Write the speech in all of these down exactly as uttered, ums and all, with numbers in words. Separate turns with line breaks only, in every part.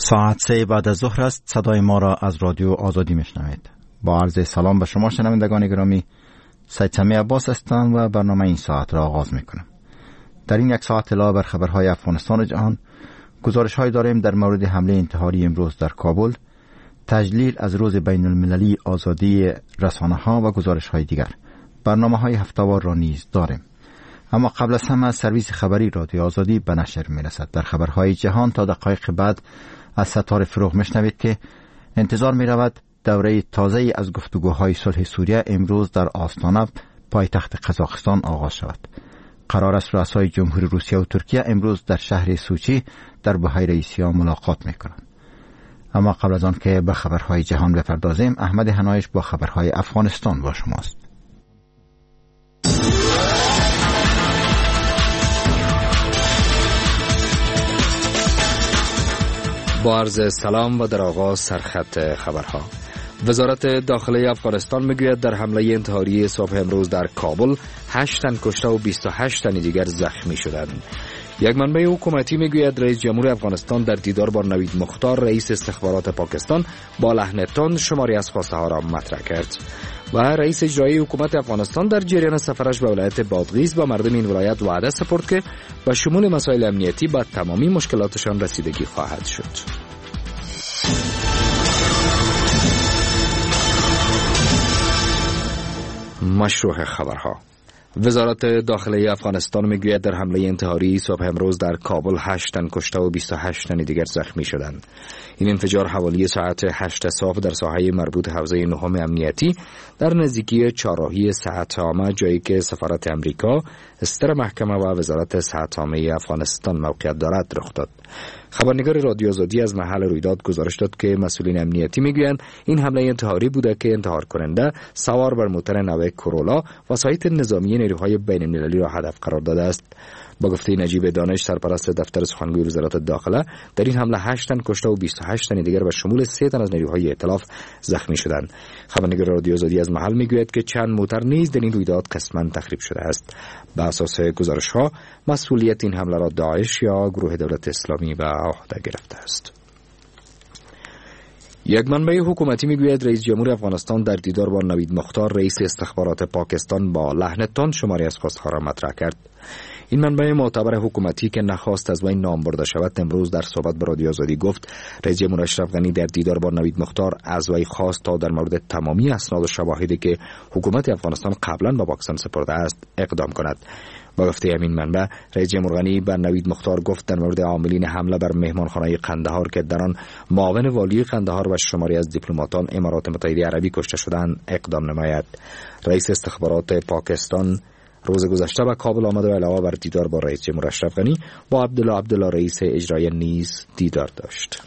ساعت سه بعد از ظهر است. صدای ما را از رادیو آزادی میشنوید. با عرض سلام به شما شنوندگان گرامی، سید سمیع عباس هستم و برنامه این ساعت را آغاز میکنم. در این یک ساعت اطلاع بر خبرهای افغانستان و جهان، گزارش های داریم در مورد حمله انتحاری امروز در کابل، تجلیل از روز بین المللی آزادی رسانه ها و گزارش های دیگر. برنامه های هفته‌وار را نیز داریم. اما قبل از همه سرویس خبری رادیو آزادی به نشر میرسد. در خبرهای جهان تا دقایق بعد از ستاره فروغ میشنوید که انتظار میرود دوره تازه‌ای از گفتگوهای صلح سوریه امروز در آستانه پایتخت قزاقستان آغاز شود. قرار است رؤسای جمهوری روسیه و ترکیه امروز در شهر سوچی در بحیره ایسیا ملاقات میکنند. اما قبل از آن که به خبرهای جهان بپردازیم، احمد حنایش با خبرهای افغانستان با شماست.
با عرض سلام و در آغاز سرخط خبرها. وزارت داخلی افغانستان میگوید در حمله انتحاری صبح امروز در کابل هشت تن کشته و بیست و هشت تن دیگر زخمی شدند. یک منبع حکومتی میگوید رئیس جمهور افغانستان در دیدار با نوید مختار رئیس استخبارات پاکستان با لحن تند شماری از خواسته ها را مطرح کرد. و رئیس اجرایی حکومت افغانستان در جریان سفرش به ولایت بادغیس با مردم این ولایت وعده سپرد که به شمول مسائل امنیتی به تمامی مشکلاتشان رسیدگی خواهد شد. مشروع خبرها. وزارت داخلی افغانستان میگوید در حمله انتحاری صبح امروز در کابل هشت تن کشته و بیست و هشت تن دیگر زخمی شدند. این انفجار حوالی ساعت هشت صبح در ساحه مربوط حوزه نهم امنیتی در نزدیکی چهارراهی صحت عامه، جایی که سفارت امریکا، استر محکمه و وزارت صحت عامه افغانستان موقعیت دارد رخ داد. خبرنگار رادیو آزادی از محل رویداد گزارش داد که مسئولین امنیتی میگویند این حمله انتحاری بوده که انتحار کننده سوار بر موتور نوع کورولا و سایت نظامی نیروهای بین المللی را هدف قرار داده است. با گفته نجیب دانش، سرپرست دفتر سخنگوی وزارت داخله، در این حمله هشت تن کشته و بیست و هشت تن دیگر به شمول سه تن از نیروهای ائتلاف زخمی شدند. خبرنگار رادیو آزادی از محل میگوید که چند موتر نیز در این رویداد قسماً تخریب شده است. به اساس گزارش‌ها مسئولیت این حمله را داعش یا گروه دولت اسلامی به عهده گرفته است. یک منبع حکومتی میگوید رئیس جمهور افغانستان در دیدار با نوید مختار رئیس استخبارات پاکستان با لحن تند شماری از خواست‌ها را مطرح کرد. این منبع معتبر حکومتی که نخواست از وی نام برده شود امروز در صحبت با رادیو آزادی گفت رئیس جمهور اشرف غنی در دیدار با نوید مختار از وی خواست تا در مورد تمامی اسناد و شواهدی که حکومت افغانستان قبلا به پاکستان سپرده است اقدام کند. با گفته همین منبع رئیس جمهور غنی بر نوید مختار گفت در مورد عاملین حمله بر مهمانخانه قندهار که در آن معاون والی قندهار و شماری از دیپلماتان امارات متحده عربی کشته شدند اقدام نماید. رئیس استخبارات پاکستان روز گذشته به کابل آمد و علاوه بر دیدار با رئیس جمهور اشرف غنی با عبدالله عبدالله رئیس اجرایی نیز دیدار داشت.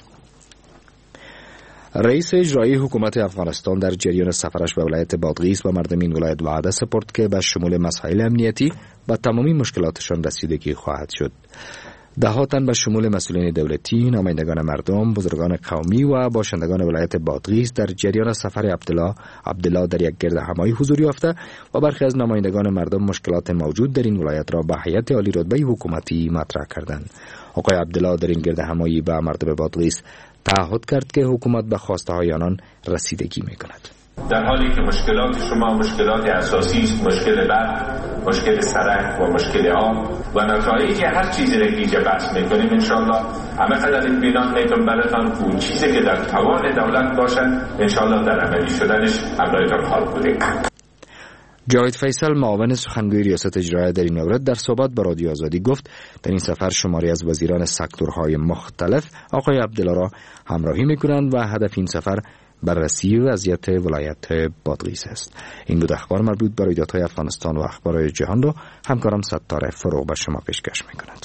رئیس اجرایی حکومت افغانستان در جریان سفرش به ولایت بادغیس با مردم این ولایت وعده سپرد که به شمول مسائل امنیتی با تمامی مشکلاتشان رسیدگی خواهد شد. ده تن به شمول مسئولین دولتی، نمایندگان مردم، بزرگان قومی و باشندگان ولایت بادغیس در جریان سفر عبدالله عبدالله در یک گردهمایی حضور یافته و برخی از نمایندگان مردم مشکلات موجود در این ولایت را به هیئت عالی رتبه حکومتی مطرح کردند. آقای عبدالله در این گردهمایی به مردم بادغیس تعهد کرد که حکومت به خواسته های آنان رسیدگی می‌کند.
در حالی که مشکلات شما مشکلات اساسی است، مشکل برق، مشکل سرک و مشکل آب و نتایج هر چیزی را که اینجا بحث میکنیم انشالله همه قدر اطمینان میتون براتان اون چیزی که در توان دولت باشد انشالله در عملی شدنش همراهتان خواهد بودیم.
جاوید فیصل معاون سخنگوی ریاست اجرایی در این مورد در صحبت با رادیو آزادی گفت در این سفر شماری از وزیران سکتورهای مختلف آقای عبدالله را همراهی میکنند و هدف این سفر بررسی وضعیت ولایت بادغیس است. این بود اخبار مربوط به رویدادهای افغانستان و اخبار جهان را همکارم ستاره فروغ به شما پیشکش میکند.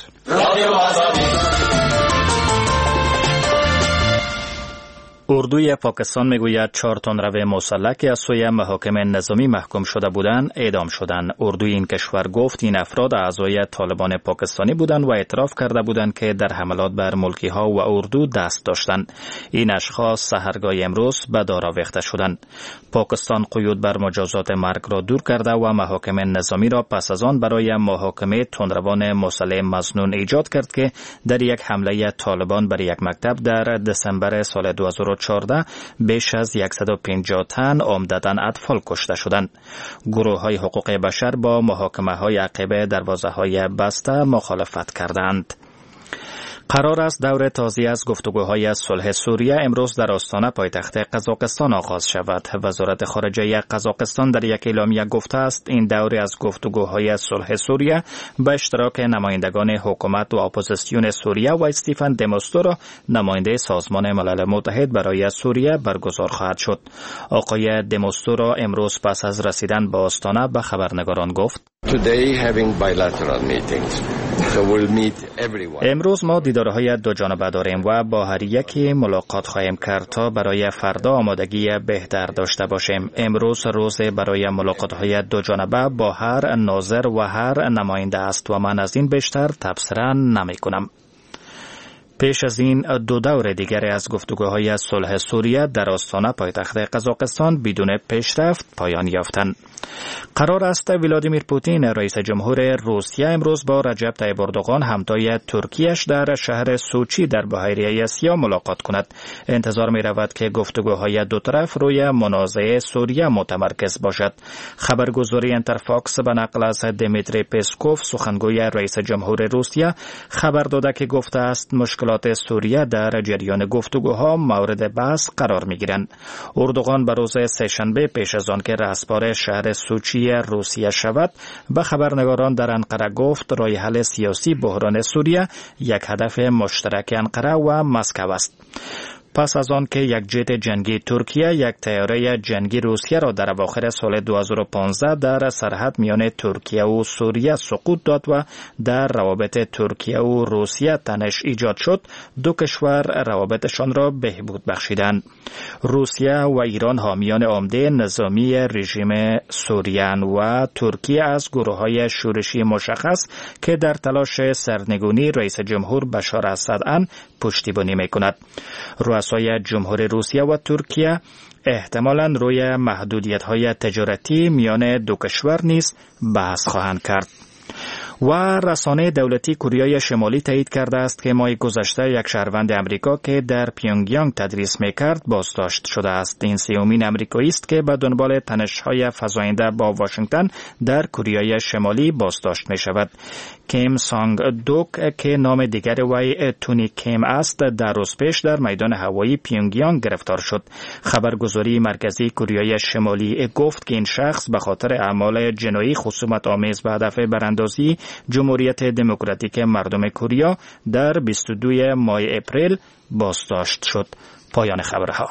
اردوی پاکستان میگوید چهار تندرو مسلح که از سوی محاکم نظامی محکوم شده بودند اعدام شدند. اردوی این کشور گفت این افراد اعضای طالبان پاکستانی بودند و اعتراف کرده بودند که در حملات بر ملکی ها و اردو دست داشتند. این اشخاص سحرگاه امروز به دار آویخته شدند. پاکستان قیود بر مجازات مرگ را دور کرده و محاکم نظامی را پس از آن برای محاکمه تندروان مسلح مظنون ایجاد کرد که در یک حمله طالبان بر یک مکتب در دسامبر سال دو هزار و چهارده بیش از صد و پنجاه تن عمدتاً اطفال کشته شدند. گروه های حقوق بشر با محاکمه های عقب دروازه های بسته مخالفت کردند. قرار است دور تازه از گفتگوهای صلح سوریه امروز در آستانه پایتخت قزاقستان آغاز شود. وزارت خارجه قزاقستان در یک اعلامیه گفته است این دور از گفتگوهای صلح سوریه به اشتراک نمایندگان حکومت و اپوزیسیون سوریه و استیفن دموستورا نماینده سازمان ملل متحد برای سوریه برگزار خواهد شد. آقای دموستورا امروز پس از رسیدن به آستانه به خبرنگاران گفت
Today having bilateral meetings. So we'll meet everyone.
امروز ما دیدارهای دو جانبه داریم و با هر یکی ملاقات خواهیم کرد تا برای فردا آمادگی بهتر داشته باشیم. امروز روز برای ملاقات‌های دو جانبه با هر ناظر و هر نماینده است و من از این بیشتر تبصره نمی‌کنم. پیش از این دو دور دیگر از گفتگوهای صلح سوریه در آستانه پایتخت قزاقستان بدون پیشرفت پایان یافتند. قرار است ولادیمیر پوتین رئیس جمهور روسیه امروز با رجب طیب اردوغان همتای ترکیه‌اش در شهر سوچی در بحیره آسیا ملاقات کند. انتظار می رود که گفتگوهای دو طرف روی منازعه سوریه متمرکز باشد. خبرگزاری انترفاکس به نقل از دمیتری پسکوف سخنگوی رئیس جمهور روسیه خبر داده که گفته است مشکلات سوریه در جریان گفتگوها مورد بحث قرار می گیرند. اردوغان به روز سه‌شنبه پیش از آن که رهبر شهر سوچی روسیه شود به خبرنگاران در انقره گفت راه حل سیاسی بحران سوریه یک هدف مشترک انقره و مسکو است. پس از آن که یک جت جنگی ترکیه یک طیاره جنگی روسیه را در اواخر سال دو هزار و پانزده در سرحد میان ترکیه و سوریه سقوط داد و در روابط ترکیه و روسیه تنش ایجاد شد، دو کشور روابطشان را بهبود بخشیدند. روسیه و ایران حامیان عمده نظامی رژیم سوریه و ترکیه از گروه‌های شورشی مشخص که در تلاش سرنگونی رئیس جمهور بشار اسد پشتیبانی می‌کند. رؤسای جمهور روسیه و ترکیه احتمالاً روی محدودیت‌های تجارتی میان دو کشور نیز بحث خواهند کرد. و رسانه دولتی کره شمالی تایید کرده است که ماه گذشته یک شهروند امریکا که در پیونگیانگ تدریس میکرد بازداشت شده است. این سومین امریکایی است که به دنبال تنش‌های فزاینده با واشنگتن در کره شمالی بازداشت می شود. کیم سانگ دوک که نام دیگر وی تونی کیم است در روز پیش در میدان هوایی پیونگیانگ گرفتار شد. خبرگزاری مرکزی کره شمالی گفت که این شخص به خاطر اعمال جنایی خصومت آمیز به هدف براندازی جمهوریت دموکراتیک مردم کره در بیست و دو ماه اپریل بازداشت شد. پایان خبرها.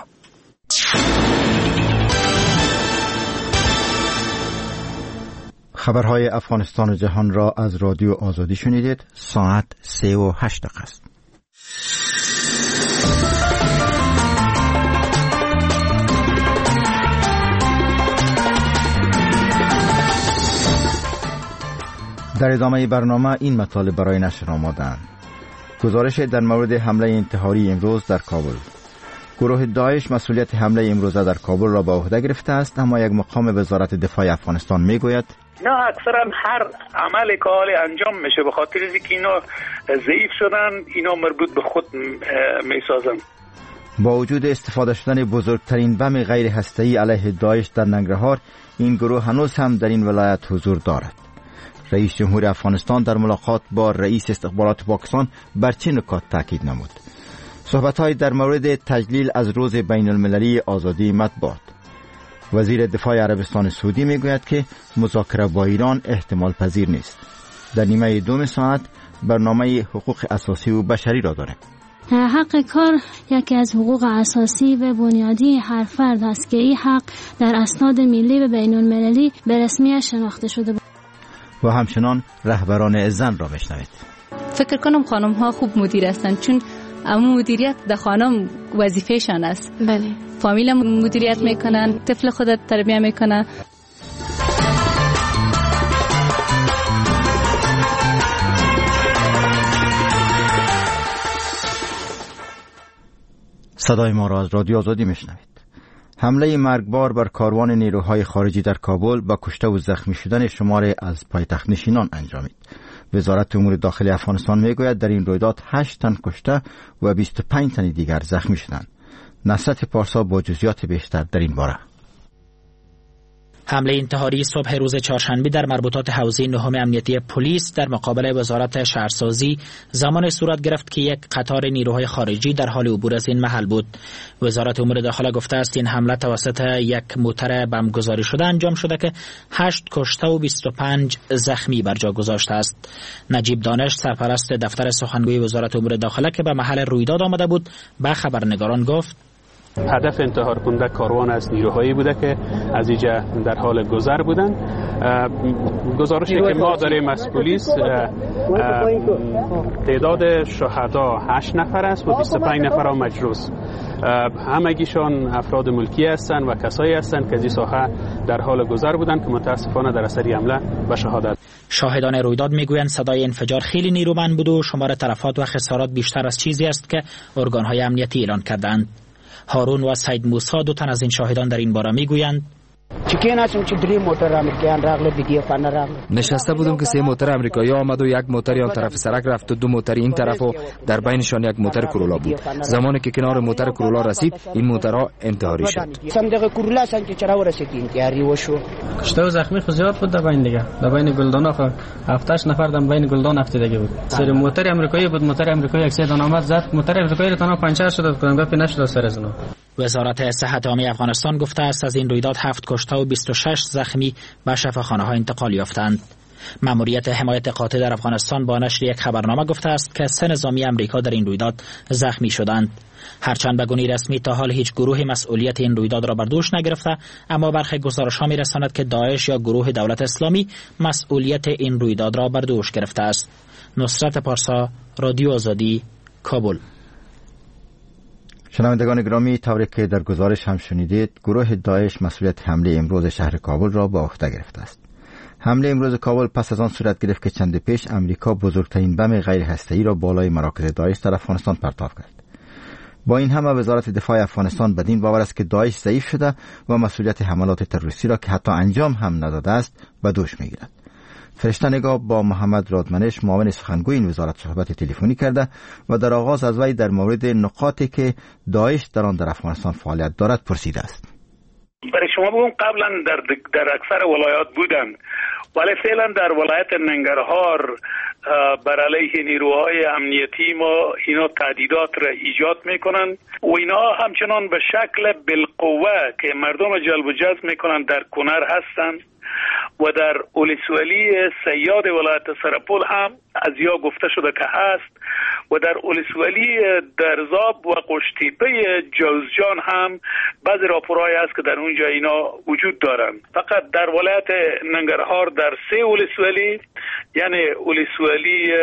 خبرهای افغانستان و جهان را از رادیو آزادی شنیدید. ساعت سه و هشت دقیقه است. در ادامه برنامه این مطالب برای نشر آمدند. گزارش در مورد حمله انتحاری امروز در کابل. گروه داعش مسئولیت حمله امروزه در کابل را به عهده گرفته است، اما یک مقام وزارت دفاع افغانستان میگوید
نه، اکثرا هر عمل که حال انجام میشه به خاطر اینکه اینا ضعیف شدن، اینا مربوط به خود میسازن.
با وجود استفاده شدن بزرگترین بم غیر هسته‌ای علیه داعش در ننگرهار، این گروه هنوز هم در این ولایت حضور دارد. رئیس جمهور افغانستان در ملاقات با رئیس استخبارات پاکستان بر چه نکات تاکید نمود؟ صحبت‌های در مورد تجلیل از روز بین المللی آزادی مطبوعات. وزیر دفاع عربستان سعودی میگوید که مذاکره با ایران احتمال پذیر نیست. در نیمه دوم ساعت برنامه حقوق اساسی و بشری را داریم.
حق کار یکی از حقوق اساسی و بنیادی هر فرد است که این حق در اسناد ملی و بین المللی به رسمیت شناخته شده.
و همچنان رهبران زن را بشنوید.
فکر کنم خانم ها خوب مدیر هستند، چون اما مدیریت در خانه وظیفه‌شان است.
بله.
فامیل مدیریت میکنن، طفل خودت تربیت میکنن.
صدای ما را از رادیو آزادی میشنوید. حمله مرگبار بر کاروان نیروهای خارجی در کابل با کشته و زخمی شدن شماری از پایتخت نشینان انجامید. وزارت امور داخلی افغانستان میگوید در این رویداد هشت تن کشته و بیست و پنج تن دیگر زخمی شدند. نصرت پارسا با جزئیات بیشتر در این باره.
حمله انتحاری صبح روز چهارشنبه در مربوطات حوزه نهم امنیتی پلیس در مقابل وزارت شهرسازی زمان صورت گرفت که یک قطار نیروهای خارجی در حال عبور از این محل بود. وزارت امور داخله گفته است این حمله توسط یک موتر بمبگذاری شده انجام شده که هشت کشته و بیست و پنج زخمی بر جا گذاشته است. نجیب دانش، سرپرست دفتر سخنگوی وزارت امور داخله که به محل رویداد آمده بود، به خبرنگاران گفت
هدف انتحار کننده کاروان از نیروهایی بوده که از اینجا در حال گذر بودند. گزارشی که ما داریم از پلیس تعداد شهدا هشت نفر است و بیست و پنج نفر هم مجروح. همگیشان افراد ملکی هستند و کسایی هستند که از این ساحه در حال گذر بودند که متاسفانه در اثر حمله به شهادت.
شاهدان رویداد میگویند صدای انفجار خیلی نیرومند بود و شمار تلفات و خسارات بیشتر از چیزی است که ارگان‌های امنیتی اعلان کردند. هارون و سید موسی دو تن از این شاهدان در این باره میگویند
نشسته بودم که سه موتر امریکایی آمد و یک موتر آن طرف سرک رفت و دو موتر این طرف و در بینشان یک موتر کرولا بود. زمانی که کنار موتر کرولا رسید این موترها انتحاری شد.
کشته و زخمی خود زیاد بود در بین دیگه. در بین گلدان خود هفت هشت نفر در بین گلدان افتاده بود. سر موتر امریکایی بود. موتر امریکایی یک سه دانه آمد زد. موتر امریکایی تنها پنچر شد کنگا پی نشد سر از اون.
وزارت صحت عامه افغانستان گفته است از این رویداد هفت کشته و بیست و شش زخمی به شفاخانه ها انتقال یافتند. ماموریت حمایت قاطع در افغانستان با نشر یک خبرنامه گفته است که سه نظامی امریکا در این رویداد زخمی شدند. هرچند به گونه رسمی تا حال هیچ گروه مسئولیت این رویداد را بر دوش نگرفته، اما برخی گزارش‌ها می‌رساند که داعش یا گروه دولت اسلامی مسئولیت این رویداد را بر دوش گرفته است. نصرت پارسا، رادیو آزادی، کابل.
شنوندگان گرامی، طوری که در گزارش هم شنیدید، گروه داعش مسئولیت حمله امروز شهر کابل را به عهده گرفته است. حمله امروز کابل پس از آن صورت گرفت که چند پیش امریکا بزرگترین بم غیر هسته‌ای را بالای مراکز داعش در افغانستان پرتاب کرد. با این همه وزارت دفاع افغانستان بدین باور است که داعش ضعیف شده و مسئولیت حملات تروریستی را که حتی انجام هم نداده است به دوش میگیرد. فرشته نگاه با محمد رادمنش، معاون سخنگوی این وزارت، صحبت تلفنی کرده و در آغاز از وی در مورد نقاطی که داعش در آن در افغانستان فعالیت دارد پرسیده است.
برای شما بگم قبلا در در اکثر ولایات بودن، ولی فعلا در ولایت ننگرهار بر علیه نیروهای امنیتی ما اینا تهدیدات را ایجاد میکنن و اینا همچنان به شکل بالقوه که مردم جلب و جذب میکنن در کنر هستن و در اولسوالی سیاد ولایت سرپل هم از یا گفته شده که هست و در اولسوالی درزاب و قشتیپه جوزجان هم بعضی راپورهای هست که در اونجا اینا وجود دارن. فقط در ولایت ننگرهار در سه اولسوالی، یعنی اولسوالی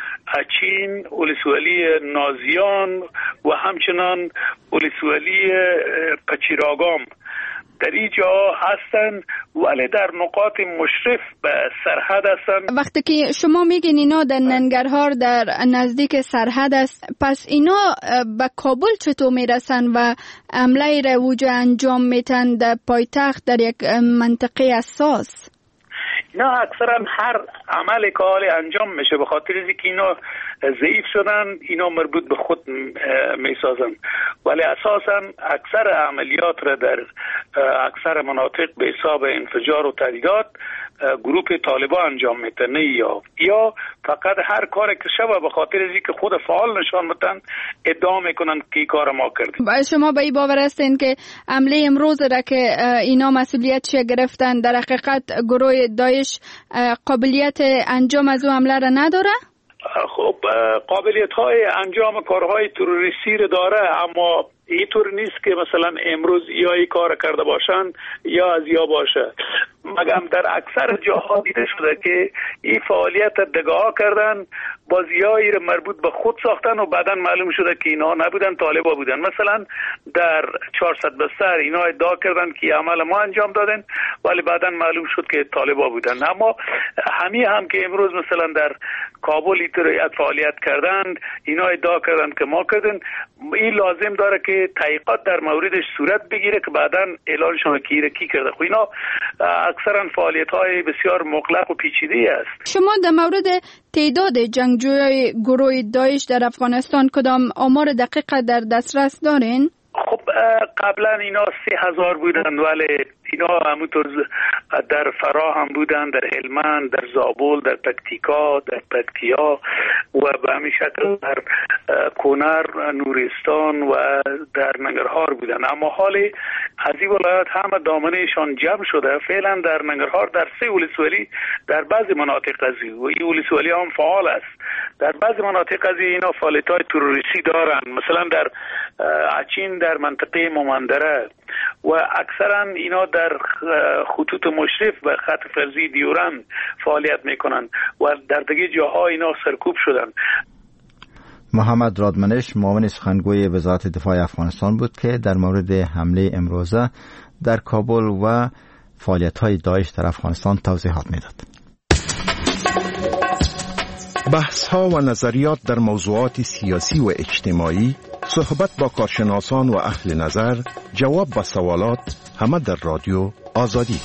اچین، اولسوالی نازیان و همچنان اولسوالی پچیراگام در اینجا هستن، ولی در نقاط مشرف به سرحد هستن.
وقتی که شما میگین اینا در ننگرهار در نزدیک سرحد است، پس اینا به کابل چطور میرسن و حمله روج انجام میتن در پایتخت در یک منطقه حساس؟
اینا اکثرا هر عمل که حالی انجام میشه به خاطر اینکه اینا ضعیف شدن، اینا مربوط به خود میسازن، ولی اساسا اکثر عملیات را در اکثر مناطق به حساب انفجار و تهدیدات گروه طالبان انجام میتن، یا یا فقط هر کاری که شبه به خاطر اینکه خود فعال نشان میتن ادعا میکنن که این کار ما کردیم.
شما به این باور هستین که حمله امروز را که اینا مسئولیتش گرفتن در حقیقت گروه داعش قابلیت انجام از اون حمله را نداره؟
خب قابلیت های انجام کارهای تروریستی رو داره، اما اینطور نیست که مثلا امروز یا ای کار کرده باشن یا از یا باشه. مگم در اکثر جاها دیده شده که این فعالیت دگاه کردن، بازیایی را مربوط به خود ساختن و بعدا معلوم شده که اینا نبودن، طالبا بودن. مثلا در چهارصد بستر اینا ادعا کردن که عمل ما انجام دادن ولی بعدا معلوم شد که طالبا بودن. اما همین هم که امروز مثلا در کابل اینطور فعالیت کردند، اینا ادعا کردن که ما کردن. این لازم داره که تحقیقات در موردش صورت بگیره که بعدا اعلانشون کی کی کرده. خب اینا اکثرا فعالیت‌های بسیار مغلق و پیچیده است.
شما در مورد تعداد جنگجویان گروه داعش در افغانستان کدام آمار دقیق در دسترس دارین؟
خب قبلا اینا سه هزار بودند ولی اینا همونطور در فراه هم بودند، در هلمند، در زابل، در پکتیکا، در پکتیا و به همین شکل در کنر، نورستان و در ننگرهار بودند. اما حال از این ولایات همه دامنهشان جمع شده. فعلا در ننگرهار در سه ولسوالی در بعضی مناطق از و این ولسوالی هم فعال است. در بعضی مناطق از اینا فعالیت‌های تروریستی دارند، مثلا در اچین در منطقه مومندره و اکثرا اینا در خطوط مشرف به خط فرضی دیورند فعالیت میکنند و در دیگه جاها اینا سرکوب شدن.
محمد رادمنش معاون سخنگوی وزارت دفاع افغانستان بود که در مورد حمله امروزه در کابل و فعالیت‌های داعش در افغانستان توضیحات میداد.
بحث‌ها و نظریات در موضوعات سیاسی و اجتماعی، صحبت با کارشناسان و اهل نظر، جواب به سوالات، همه در رادیو آزادی.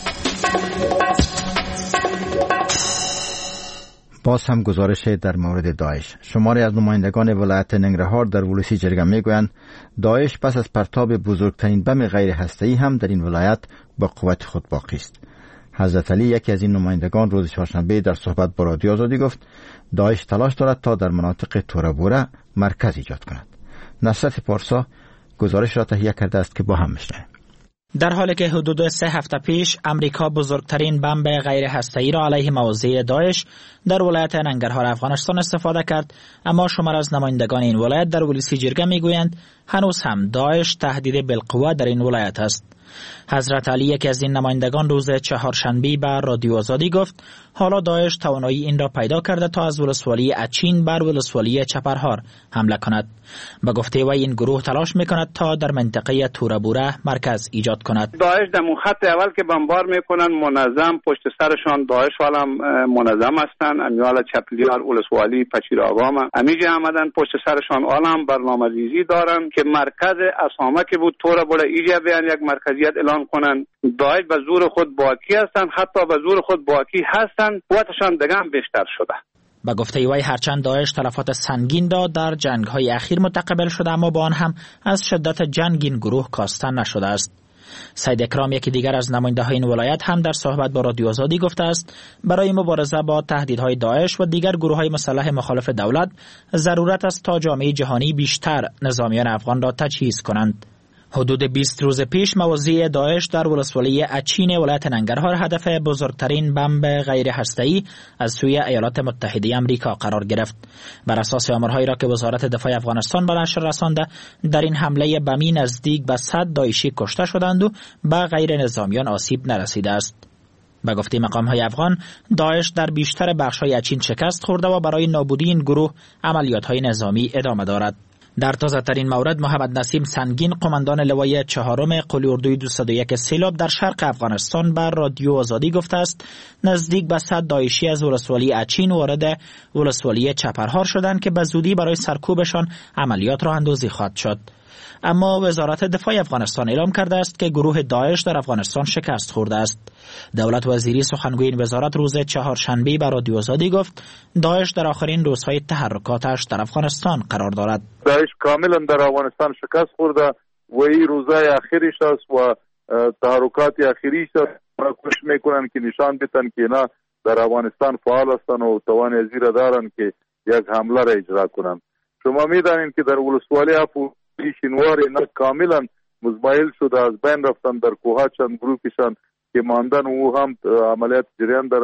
باز هم گزارش در مورد داعش. شماری از نمایندگان ولایت ننگرهار در ولسی جرگه میگویند داعش پس از پرتاب بزرگترین بم غیر هسته‌ای هم در این ولایت با قوت خود باقی است. حضرت علی یکی از این نمایندگان روز چهارشنبه در صحبت با رادیو آزادی گفت داعش تلاش دارد تا در مناطق تورابوره مرکز ایجاد کند. نصرت پارسا گزارش را تهیه کرده است که با هم میشنویم.
در حالی که حدود سه هفته پیش امریکا بزرگترین بمب غیر هسته‌ای را علیه مواضع داعش در ولایت ننگرهار افغانستان استفاده کرد، اما شمار از نمایندگان این ولایت در ولسی جرگه میگویند هنوز هم داعش تهدید بالقوه در این ولایت است. حضرت علی یکی از این نمایندگان روز چهارشنبه به رادیو آزادی گفت حالا داعش توانایی این را پیدا کرده تا از ولسوالی اچین بر ولسوالی چپرهار حمله کند. به گفته وی این گروه تلاش میکند تا در منطقه تورابوره مرکز ایجاد کند.
داعش در خط اول که بمبار میکنن منظم پشت سرشان داعش والا منظم هستند. امیال چپلیال ولسوالی پچیر آقام امیجه آمدن پشت سرشان عالم برنامه‌ریزی دارن که مرکز اسامه که بود تورابوره ایجا بیان یک مرکزیت اعلان کنن. داعش به زور خود باقی هستند، حتی به زور خود باقی هستند، قوتشان دیگه هم بیشتر شده.
با گفته وی هرچند داعش تلفات سنگین داد در جنگ‌های اخیر متقبل شده، اما با آن هم از شدت جنگ این گروه کاسته نشده است. سید اکرام یکی دیگر از نماینده‌های این ولایت هم در صحبت با رادیو آزادی گفته است برای مبارزه با تهدیدهای داعش و دیگر گروه‌های مسلح مخالف دولت ضرورت است تا جامعه جهانی بیشتر نظامیان افغان را تجهیز کنند. حدود بیست روز پیش مواضع داعش در ولسوالی اچین ولایت ننگرهار هدف بزرگترین بمب غیر هسته‌ای از سوی ایالات متحده آمریکا قرار گرفت. بر اساس آمارهایی را که وزارت دفاع افغانستان به نشر رسانده، در این حمله بمی نزدیک به صد داعشی کشته شدند و به غیر نظامیان آسیب نرسیده است. به گفته مقام‌های افغان، داعش در بیشتر بخش‌های اچین شکست خورده و برای نابودی این گروه عملیات‌های نظامی ادامه دارد. در تازه ترین مورد محمد نسیم سنگین قماندان لوای چهارم قلی اردوی دویست و یک سیلاب در شرق افغانستان بر رادیو آزادی گفته است نزدیک به صد داعشی از ولسوالی اچین وارد ولسوالی چپرهار شدند که به زودی برای سرکوبشان عملیات راه اندازی خواهد شد. اما وزارت دفاع افغانستان اعلام کرده است که گروه داعش در افغانستان شکست خورده است. دولت وزیری سخنگوی این وزارت روز چهارشنبه بر رادیو آزادی گفت داعش در آخرین روزهای تحرکاتش در افغانستان قرار دارد.
داعش کاملا در افغانستان شکست خورده و این روزهای اخیرش است و تحرکات اخیریش است. کوشش میکنن که نشان بدن که اینا در افغانستان فعال هستند و توان ازیره دارن که یک حمله را اجرا کنند. شما میدانید که در ولسوالی افو شینوار اینا کاملا مزمایل شده، از بین رفتن، در کوها چند گروپشان که ماندن او هم عملیات جریان دارن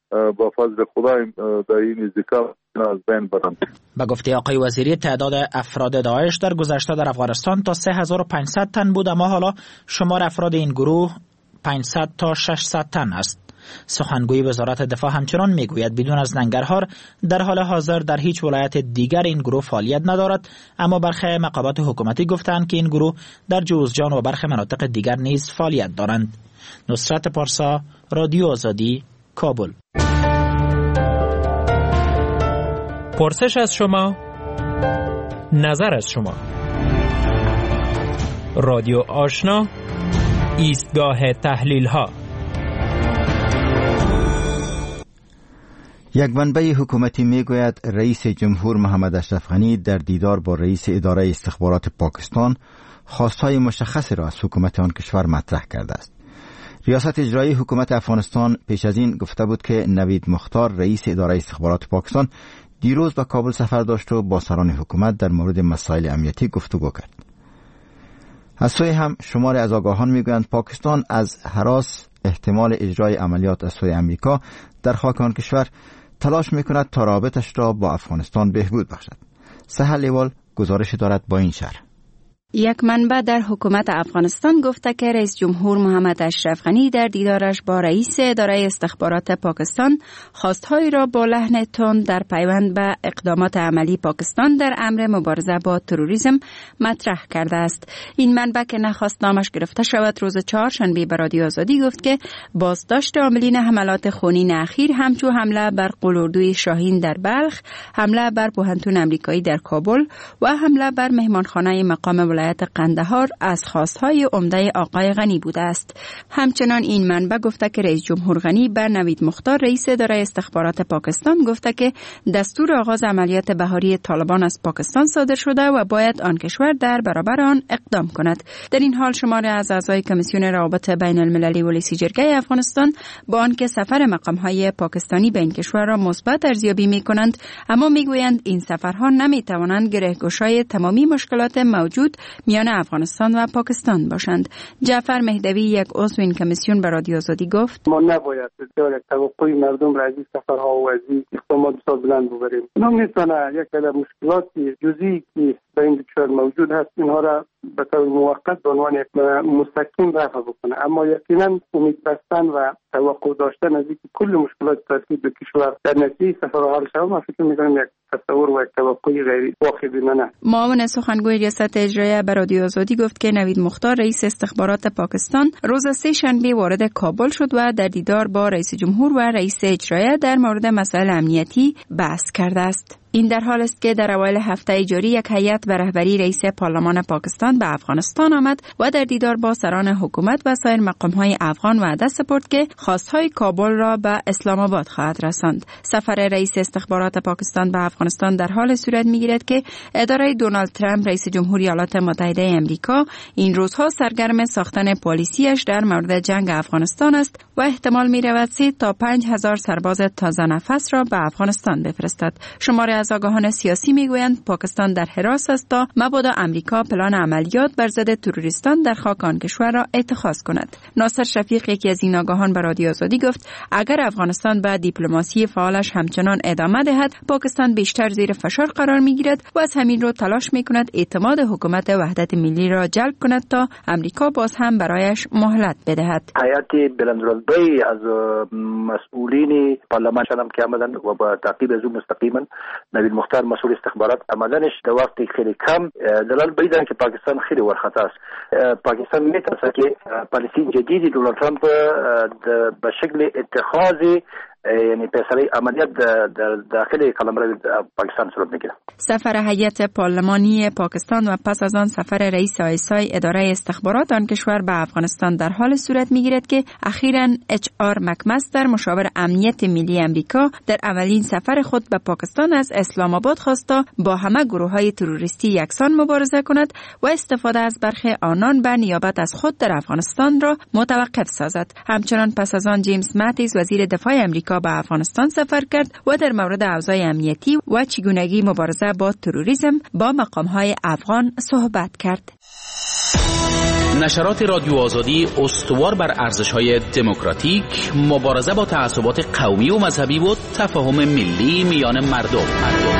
با فضل خدا در این زکا از بین برند.
به گفته آقای وزیری تعداد افراد داعش در گذشته در افغانستان تا سه هزار و پانصد تن بود، اما حالا شمار افراد این گروه پانصد تا ششصد تن است. سخنگوی وزارت دفاع همچنان میگوید بدون از ننگرهار در حال حاضر در هیچ ولایت دیگر این گروه فعالیت ندارد، اما برخی مقامات حکومتی گفتند که این گروه در جوزجان و برخی مناطق دیگر نیز فعالیت دارند. نصرت پارسا، رادیو آزادی، کابل.
پرسش از شما، نظر از شما. رادیو آشنا، ایستگاه تحلیل ها.
یک منبع حکومتی میگوید رئیس جمهور محمد اشرف غنی در دیدار با رئیس اداره استخبارات پاکستان خواستهای مشخصی را از حکومت آن کشور مطرح کرده است. ریاست اجرایی حکومت افغانستان پیش از این گفته بود که نوید مختار رئیس اداره استخبارات پاکستان دیروز به کابل سفر داشت و با سران حکومت در مورد مسائل امنیتی گفتگو کرد. از سوی هم شماری از آگاهان میگویند پاکستان از هراس احتمال اجرای عملیات از سوی امریکا در خاک آن کشور تلاش میکند تا رابطش را با افغانستان بهبود بخشد. سهل لیوال گزارش دارد با این شرح.
یک منبع در حکومت افغانستان گفته که رئیس جمهور محمد اشرف غنی در دیدارش با رئیس اداره استخبارات پاکستان خواستهایی را با لحن تند در پیوند به اقدامات عملی پاکستان در امر مبارزه با تروریسم مطرح کرده است. این منبع که نخواست نامش گرفته شود روز چهارشنبه به رادیو آزادی گفت که بازداشت عاملین حملات خونین اخیر همچون حمله بر قلاردوی شاهین در بلخ، حمله بر پوهنتون امریکایی در کابل و حمله بر مهمانخانه مقام ولایت قندهار از خواستهای عمده آقای غنی بوده است. همچنان این منبع گفته که رئیس جمهور غنی به نوید مختار رئیس اداره استخبارات پاکستان گفته که دستور آغاز عملیات بهاری طالبان از پاکستان صادر شده و باید آن کشور در برابر آن اقدام کند. در این حال شماری از اعضای کمیسیون روابط بین المللی و لیسی جرگه افغانستان با آنکه سفر مقامهای پاکستانی به این کشور را مثبت ارزیابی می‌کنند، اما میگویند این سفرها نمی‌توانند گره‌گشای تمامی مشکلات موجود میان افغانستان و پاکستان باشند. جعفر مهدوی یک عضو این کمیسیون به رادیو آزادی گفت
ما نباید بسیار یک توقعی مردم را از این سفرها و از این اقدامات بسیار بلند ببریم. اینا میتونه یک عدد مشکلات جزئی که به این کشور موجود هست اینها را به طور موقت به عنوان یک مستقیم رفع بکنه، اما یقینا امید بستن و توقع داشتن از اینکه کل مشکلات ترتیب به کشور در نتیجه سفرها حل شود، من فکر می‌کنم یک تصور و یک توقعی غیر واقعی نه.
معاون سخنگوی ریاست اجرایی به رادیو آزادی گفت که نوید مختار رئیس استخبارات پاکستان روز سه شنبه وارد کابل شد و در دیدار با رئیس جمهور و رئیس اجرایی در مورد مسائل امنیتی بحث کرده است. این در حال است که در اوایل هفته جاری یک هیئت به رهبری رئیس پارلمان پاکستان به افغانستان آمد و در دیدار با سران حکومت و سایر مقام‌های افغان وعده سپرد که خواستهای کابل را به اسلام آباد خواهد رساند. سفر رئیس استخبارات پاکستان به افغانستان در حال صورت می‌گیرد که اداره دونالد ترامپ رئیس جمهوری ایالات متحده آمریکا این روزها سرگرم ساختن پالیسیش در مورد جنگ افغانستان است و احتمال می‌رود سه تا پنج هزار سرباز تازه نفس را به افغانستان بفرستد. شماری از آگاهان سیاسی میگویند پاکستان در حراس است تا مبادا امریکا پلان عملیات بر ضد تروریستان در خاک آن کشور را اتخاذ کند. ناصر شفیق یکی از این آگاهان به رادیو آزادی گفت اگر افغانستان به دیپلماسی فعالش همچنان ادامه دهد، پاکستان بیشتر زیر فشار قرار میگیرد و از همین رو تلاش میکند اعتماد حکومت وحدت ملی را جلب کند تا امریکا باز هم برایش مهلت بدهد.
هیئت بلندرتبه از مسئولین پارلمان هم که آمدن و با تعقیب از اون مستقیما نوید مختار مسئول استخبارات عملنش در وقت خیلی کم دلال بیدن که پاکستان خیلی ورخطا است. پاکستان میترسه که پالیسی جدیدی دونالد ترامپ به شکل اتخاذ یعنی پیسری عملیات در داخل قلمرو پاکستان صورت میگیره.
سفر هیئت پارلمانی پاکستان و پس از آن سفر رئیس آیسای اداره استخبارات آن کشور به افغانستان در حال صورت میگیرد که اخیراً اچ آر مکمستر مشاور امنیت ملی امریکا در اولین سفر خود به پاکستان از اسلام آباد خواسته با همه گروه‌های تروریستی یکسان مبارزه کند و استفاده از برخی آنان به نیابت از خود در افغانستان را متوقف سازد. همچنان پس از آن جیمز ماتیس وزیر دفاع امریکا به افغانستان سفر کرد و در مورد اوضاع امنیتی و چگونگی مبارزه با تروریسم با مقام‌های افغان صحبت کرد.
نشرات رادیو آزادی استوار بر ارزش‌های دموکراتیک، مبارزه با تعصبات قومی و مذهبی و تفاهم ملی میان مردم.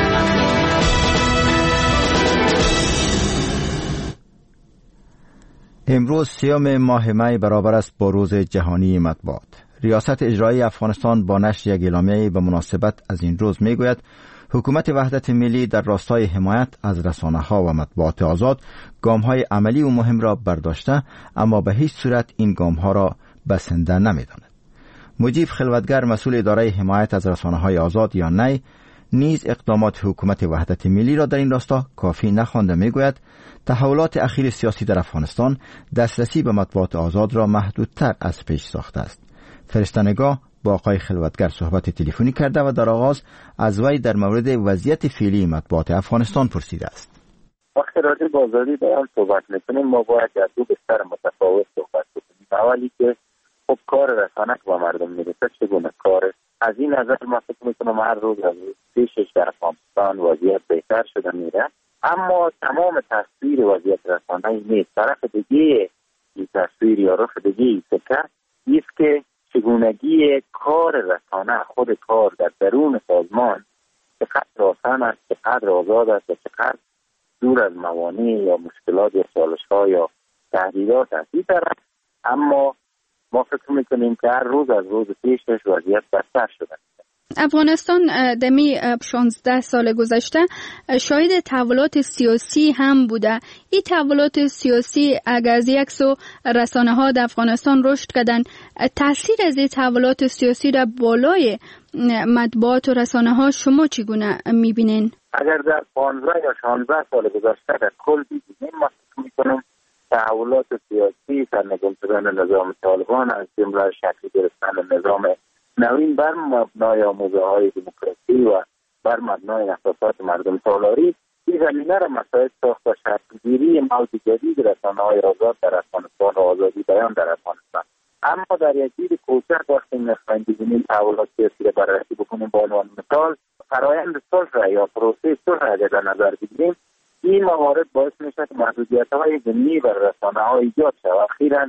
امروز سیوم ماه می برابر است با روز جهانی مطبوعات. ریاست اجرایی افغانستان با نشر یک اعلامیه به مناسبت از این روز میگوید حکومت وحدت ملی در راستای حمایت از رسانه‌ها و مطبوعات آزاد گام‌های عملی و مهم را برداشته، اما به هیچ صورت این گام‌ها را بسنده نمی‌داند. مجیب خلوتگر، مسئول اداره حمایت از رسانه‌های آزاد یا نی، نیز اقدامات حکومت وحدت ملی را در این راستا کافی نخوانده میگوید تحولات اخیر سیاسی در افغانستان دسترسی به مطبوعات آزاد را محدودتر از پیش ساخته است. فرستنگاه با آقای خلوتگر صحبت تلفنی کرده و در آغاز از وی در مورد وضعیت فعلی مطبوعات افغانستان پرسیده است.
وقتی راجع به آزادی بیان صحبت میکنیم ما باید در دو بستر متفاوت صحبت کنیم. اولی که خب کار رسانه که با مردم میرسه چگونه کاره، از این نظر ما فکر میکنم هر روز از پیشش در افغانستان وضعیت بهتر شده میره، اما تمام تصویر وضعیت رسانه نیست. طرف دیگه این تصویر یا رخ دیگه ای سکه ایست که چگونگی کار رسانه، خود کار در درون سازمان چقدر آسان است، چقدر آزاد است و چقدر دور از موانع یا مشکلات یا چالش‌ها یا تهدیدات است. این طرف اما ما فکر میکنیم که هر روز از روز پیشش وضعیت بدتر شده.
افغانستان دمی شانزده سال گذشته شاهد تحولات سیاسی هم بوده. این تحولات سیاسی اگر از یک سو رسانه ها در افغانستان رشد کردن، تاثیر از این تحولات سیاسی را بالای مطبوعات و رسانه ها شما چگونه میبینین؟
اگر در پانزده یا شانزده سال گذشته در کل ببینیم، ما فکر میکنم تحولات سیاسی، سرنگون شدن نظام طالبان، از جمله شکل گرفتن نظام نوین بر مبنای آموزه های دموکراسی و بر مبنای احساسات مردم سالاری، این زمینه را مساعد ساخت و شکلگیری موج جدید رسانه های آزاد در افغانستان و آزادی بیان در افغانستان. اما در یک دید کوچک وقتی می‌خواهیم ببینیم تحولات سیاسی را بررسی بکنیم، با عنوان مثال فرایند صلح یا پروسه صلح را در نظر بگیریم، این موارد باعث میشه که محدودیت‌های ضمنی بر رسانه‌ها ایجاد شود. اخیراً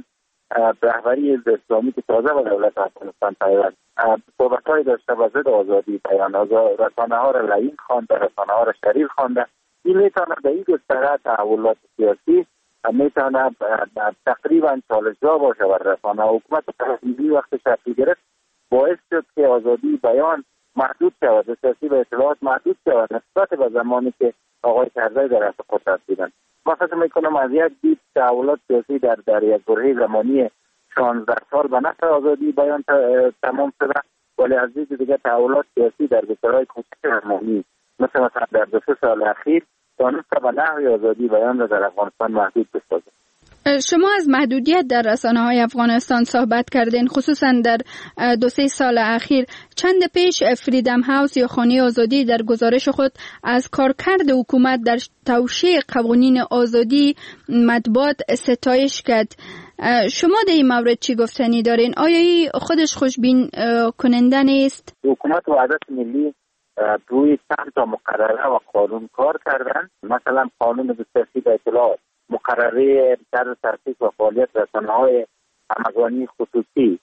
رهبری اسلامی که تازه به دولت افغانستان پیوند صحبت‌های داشته و ضد آزادی بیان، رسانه‌ها را لعین خوانده، رسانه‌ها را شریر خوانده. این میتونه به این گستره تحولات سیاسی میتونه تقریبا چالش‌زا باشه و رسانه‌ها. حکومت تحریمی وقت شکل گرفت باعث شد که آزادی بیان محدود شود، دسترسی به اطلاعات محدود شود نسبت به زمانی که آقای کرزی در رأس قدرت بودند. ما فکر میکنم از یک دید تحولات سیاسی در در یک برهه زمانی شانزده سال به نفع آزادی بیان تمام شده، ولی از دید دیگه تحولات سیاسی در بسیارهای کوچک زمانی مثل مثلا در دو سه سال اخیر دانسته به نحوی آزادی بیان را در افغانستان محدود بسازد.
شما از محدودیت در رسانه‌های افغانستان صحبت کردین، خصوصا در دو سه سال اخیر. چند پیش فریدم هاوس یا خانه آزادی در گزارش خود از کارکرد حکومت در توشیح قوانین آزادی مطبوعات ستایش کرد. شما در این مورد چی گفتنی دارین؟ آیا این خودش خوشبین کننده نیست؟
حکومت وحدت ملی روی چند تا مقرره و قانون کار کردن، مثلا قانون دسترسی به اطلاعات، مقرره در تاسیس و فعالیت رسانه‌های همگانی خصوصی،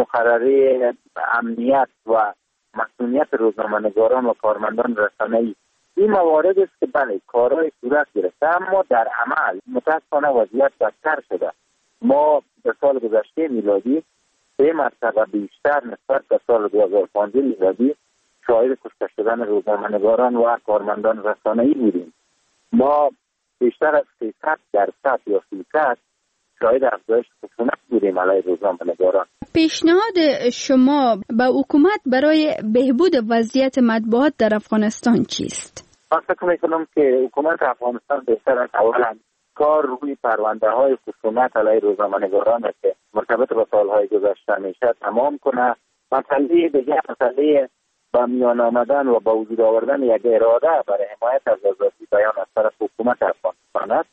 مقرره امنیت و مسئولیت روزنامه‌نگاران و کارمندان رسانه‌ای. این موارد است که بله کارهای صورت گرفته، اما در عمل متأسفانه وضعیت بدتر شده. ما به سال گذشته میلادی سه مرتبه بیشتر نسبت به سال دو هزار و پانزده میلادی شاهد کشته شدن روزنامه‌نگاران و کارمندان رسانه‌ای بودیم. ما بیشتر از سیصد درصد یا فیصد شاهد افزایش خشونت بودیم علیه روزنامه‌نگاران.
پیشنهاد شما به حکومت برای بهبود وضعیت مطبوعات در افغانستان چیست؟
من فکر میکنم که حکومت افغانستان بهتر است اولا کار روی پرونده های خشونت علیه روزنامه‌نگاران که مرتبط با سالهای گذشته میشه تمام کنه. مسئله دیگه مسئله با میان آمدن و با وجود آوردن یک اراده برای حمایت از آزادی بیان از طرف حکومت افغانستان است.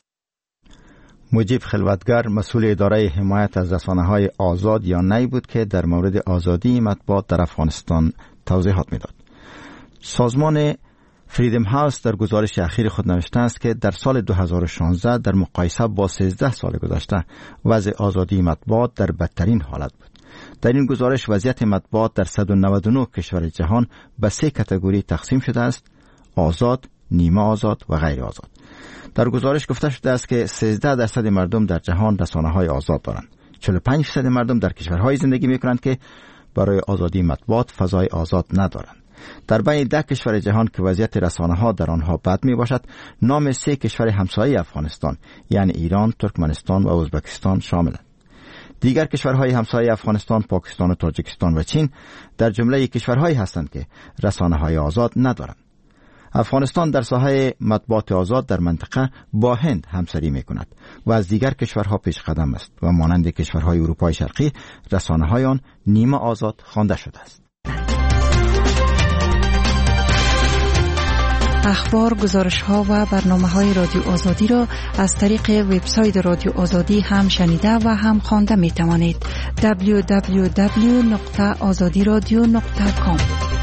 مجیب خلوتگر، مسئول اداره حمایت از رسانه‌های آزاد یا نی بود که در مورد آزادی مطبوعات در افغانستان توضیحات میداد. سازمان فریدم هاوس در گزارش اخیر خود نوشته است که در سال دو هزار و شانزده در مقایسه با سیزده سال گذشته وضع آزادی مطبوعات در بدترین حالت بود. در این گزارش وضعیت مطبوعات در صد و نود و نه کشور جهان به سه کاتگوری تقسیم شده است: آزاد، نیمه آزاد و غیر آزاد. در گزارش گفته شده است که سیزده درصد مردم در جهان رسانه‌های آزاد دارند. چهل و پنج درصد مردم در کشورهای زندگی می‌کنند که برای آزادی مطبوعات فضای آزاد ندارند. در بین ده کشور جهان که وضعیت رسانه‌ها در آنها بد میباشد، نام سه کشور همسایه افغانستان یعنی ایران، ترکمنستان و ازبکستان شاملند. دیگر کشورهای همسایه افغانستان، پاکستان و تاجیکستان و چین در جمله کشورهایی هستند که رسانه‌های آزاد ندارند. افغانستان در ساحه مطبوعات آزاد در منطقه با هند همسری می‌کند و از دیگر کشورها پیش قدم است و مانند کشورهای اروپای شرقی رسانه‌های آن نیمه آزاد خوانده شده است.
اخبار، گزارش‌ها و برنامه‌های رادیو آزادی را از طریق وبسایت رادیو آزادی هم شنیده و هم خوانده می‌توانید. دبلیو دبلیو دبلیو نقطه آزادی رادیو نقطه کام.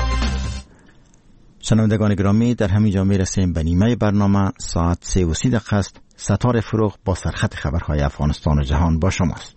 شنوندگان گرامی، در همین جا می‌رسیم به نیمه برنامه. ساعت سه و سی دقیقه است. ستاره فروغ با سرخط خبرهای افغانستان و جهان با شماست.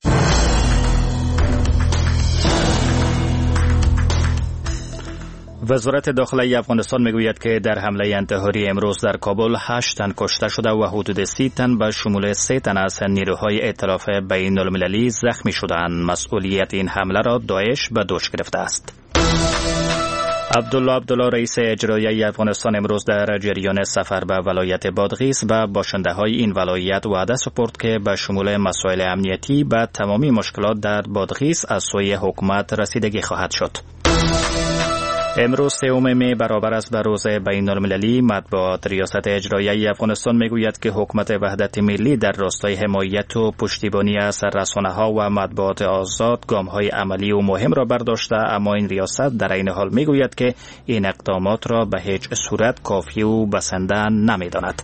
وزارت داخلی افغانستان میگوید که در حمله انتحاری امروز در کابل هشت تن کشته شده و حدود سی تن به شمول سه تن از نیروهای ائتلاف بین المللی زخمی شدند. مسئولیت این حمله را داعش به دوش گرفته است. عبدالله عبدالله رئیس اجرایی افغانستان امروز در جریان سفر به ولایت بادغیس و باشنده‌های این ولایت وعده سپرد که به شمول مسائل امنیتی به تمامی مشکلات در بادغیس از سوی حکومت رسیدگی خواهد شد. امروز سوم می برابر است به روز بین المللی مطبوعات. ریاست اجرایی افغانستان میگوید که حکومت وحدت ملی در راستای حمایت و پشتیبانی از رسانه‌ها و مطبوعات آزاد گام‌های عملی و مهم را برداشته، اما این ریاست در این حال میگوید که این اقدامات را به هیچ صورت کافی و بسنده نمی‌داند.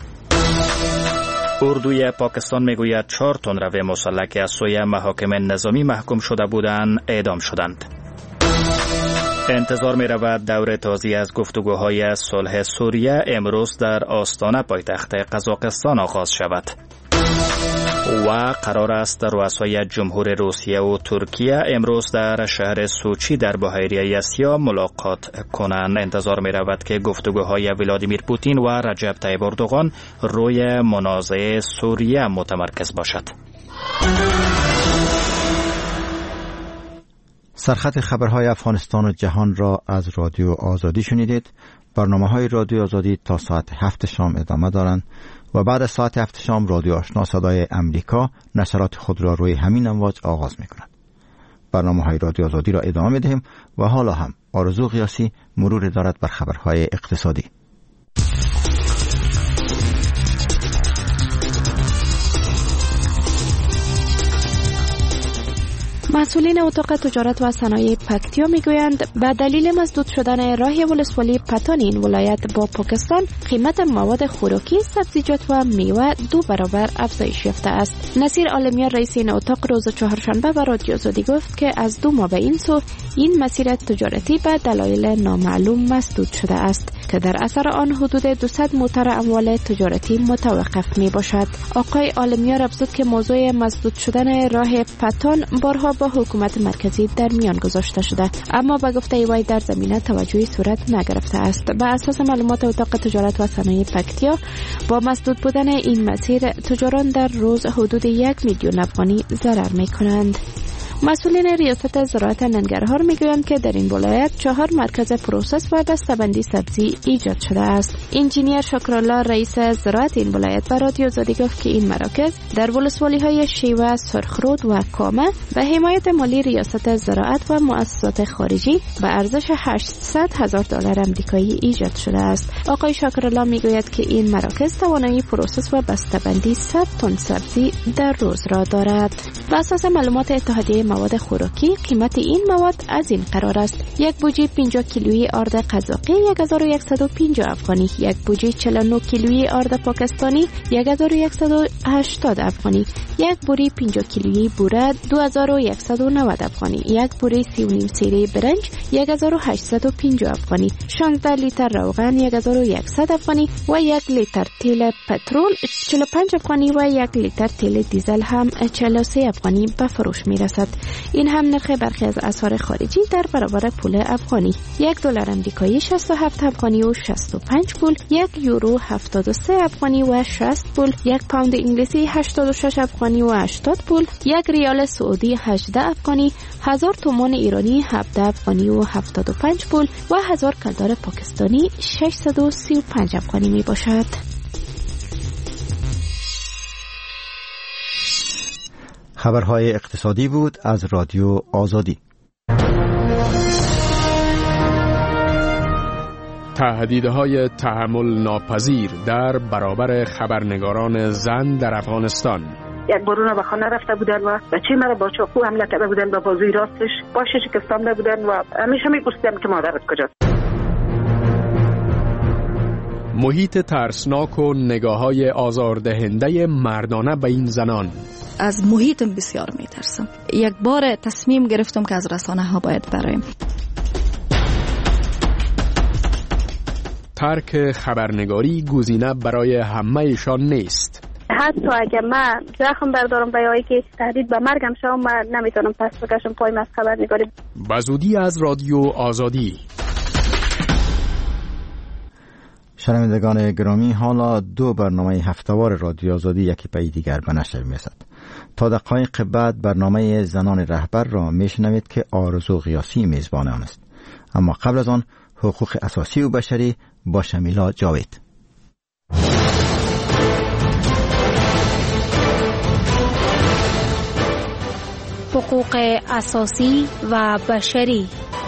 اردوی پاکستان میگوید چهار تن روی مسلح که از سوی محاکم نظامی محکوم شده بودند اعدام شدند. انتظار می رود دور تازی از گفتگوهای صلح سوریه امروز در آستانه پایتخت قزاقستان آغاز شود و قرار است رؤسای جمهور روسیه و ترکیه امروز در شهر سوچی در بحیره آسیا ملاقات کنند. انتظار می رود که گفتگوهای ولادیمیر پوتین و رجب طیب اردوغان روی منازعه سوریه متمرکز باشد.
سرخط خبرهای افغانستان و جهان را از رادیو آزادی شنیدید. برنامه‌های رادیو آزادی تا ساعت هفت شام ادامه دارند و بعد از ساعت هفت شام رادیو آشنا صدای امریکا نشرات خود را روی همین امواج آغاز می‌کند. برنامه‌های رادیو آزادی را ادامه می‌دهیم و حالا هم آرزو قیاسی مرور دارد بر خبرهای اقتصادی.
مسئولین اتاق تجارت و صنایع پکتیا میگویند به دلیل مسدود شدن راه ولسوالی پتان این ولایت با پاکستان قیمت مواد خوراکی، سبزیجات و میوه دو برابر افزایش یافته است. نصیر عالمیان رئیس این اتاق روز چهارشنبه به رادیو آزادی گفت که از دو ماه به این سو این مسیر تجارتی به دلایل نامعلوم مسدود شده است که در اثر آن حدود دویست موتر اموال تجارتی متوقف می باشد. آقای عالمیان افزود که موضوع مسدود شدن راه پتان بارها با حکومت مرکزی در میان گذاشته شده، اما به گفته وی در زمینه توجهی صورت نگرفته است. به اساس معلومات اتاق تجارت و صنایع پکتیا با مسدود بودن این مسیر تجاران در روز حدود یک میلیون افغانی ضرر می کنند. مسئولین ریاست زراعت ننگرهار میگویند که در این ولایت چهار مرکز پروسس و دسته‌بندی سبزی ایجاد شده است. انجینیر شکرالله رئیس زراعت این ولایت به رادیو آزادی گفت که این مراکز در ولسوالی‌های شیوه، سرخرود و کامه به حمایت مالی ریاست زراعت و مؤسسات خارجی به ارزش هشتصد هزار دلار آمریکایی ایجاد شده است. آقای شکرالله میگوید که این مراکز توانایی پروسس و بسته‌بندی صد تن سبزی در روز را دارد. بر اساس معلومات اتحادیه مواد خوراکی. قیمت این مواد از این قرار است: یک بوجه پنجاه کیلویی آرد قزاقی یک هزار و صد و پنجاه افغانی، یک بوجه چهل و نه کیلویی آرد پاکستانی یک هزار و صد و هشتاد افغانی، یک بوره پنجاه کیلویی بوره دو هزار و صد و نود افغانی، یک بوره سی و نیم سیره برنج یک هزار و هشتصد و پنجاه افغانی، شانزده لیتر روغن یک هزار و صد افغانی و یک لیتر تیل پترول چهل و پنج افغانی و یک لیتر تیل دیزل هم چهل و سه افغانی به فروش می رسد. این هم نرخ برخی از اسعار خارجی در برابر پول افغانی: یک دلار آمریکایی شصت و هفت افغانی و شصت و پنج پول، یک یورو هفتاد و سه افغانی و شصت پول، یک پوند انگلیسی هشتاد و شش افغانی و هشتاد پول، یک ریال سعودی هجده افغانی، هزار تومان ایرانی هفده افغانی و هفتاد و پنج پول و هزار کلدار پاکستانی ششصد و سی و پنج افغانی می باشد.
خبرهای اقتصادی بود از رادیو آزادی.
تهدیدهای تحمل ناپذیر در برابر خبرنگاران زن در افغانستان.
یک بارون به خانه رفته بودن و بچه مرا با چاقو حمله کرده بودن به بازوی راستش، پاش شکستانده بودن و همیشه میپرسیدم که مادرت کجاست.
محیط ترسناک و نگاه‌های آزاردهنده مردانه به این زنان.
از محیطم بسیار میترسم. یک بار تصمیم گرفتم که از رسانه ها باید برایم.
ترک خبرنگاری گزینه برای همه‌شان نیست.
حتی اگه من زخم بردارم به یایی که تهدید به مرگم شوم، من نمیتونم پس بکشم پایم از خبرنگاری.
بزودی از رادیو آزادی.
شنوندگان گرامی، حالا دو برنامه هفته‌وار رادیو آزادی یکی پی دیگر به نشر می‌رسد. تا دقایق بعد برنامه زنان رهبر را میشنوید که آرزو قیاسی میزبان آن است. اما قبل از آن حقوق اساسی و بشری با شمیلا جاوید.
حقوق اساسی و بشری.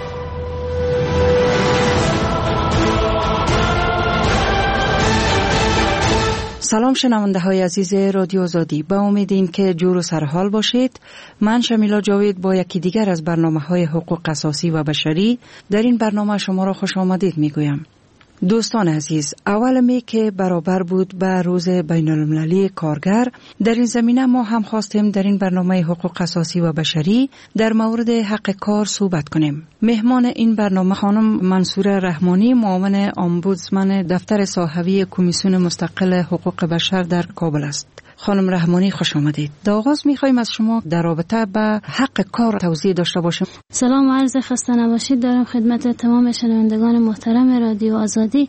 سلام شنونده های عزیز رادیو آزادی، با امید این که جور و سرحال باشید. من شمیلا جاوید با یکی دیگر از برنامه های حقوق اساسی و بشری در این برنامه شما را خوش آمدید می گویم. دوستان عزیز، اول می که برابر بود به روز بین المللی کارگر، در این زمینه ما هم خواستیم در این برنامه حقوق اساسی و بشری در مورد حق کار صحبت کنیم. مهمان این برنامه خانم منصوره رحمانی، معاون امبودسمن دفتر صاحبی کمیسیون مستقل حقوق بشر در کابل است. خانم رحمانی خوش آمدید. در آغاز می‌خوایم از شما در رابطه به حق کار توضیح داشته باشیم.
سلام و عرض خسته نباشید دارم خدمت تمام شنوندگان محترم رادیو آزادی.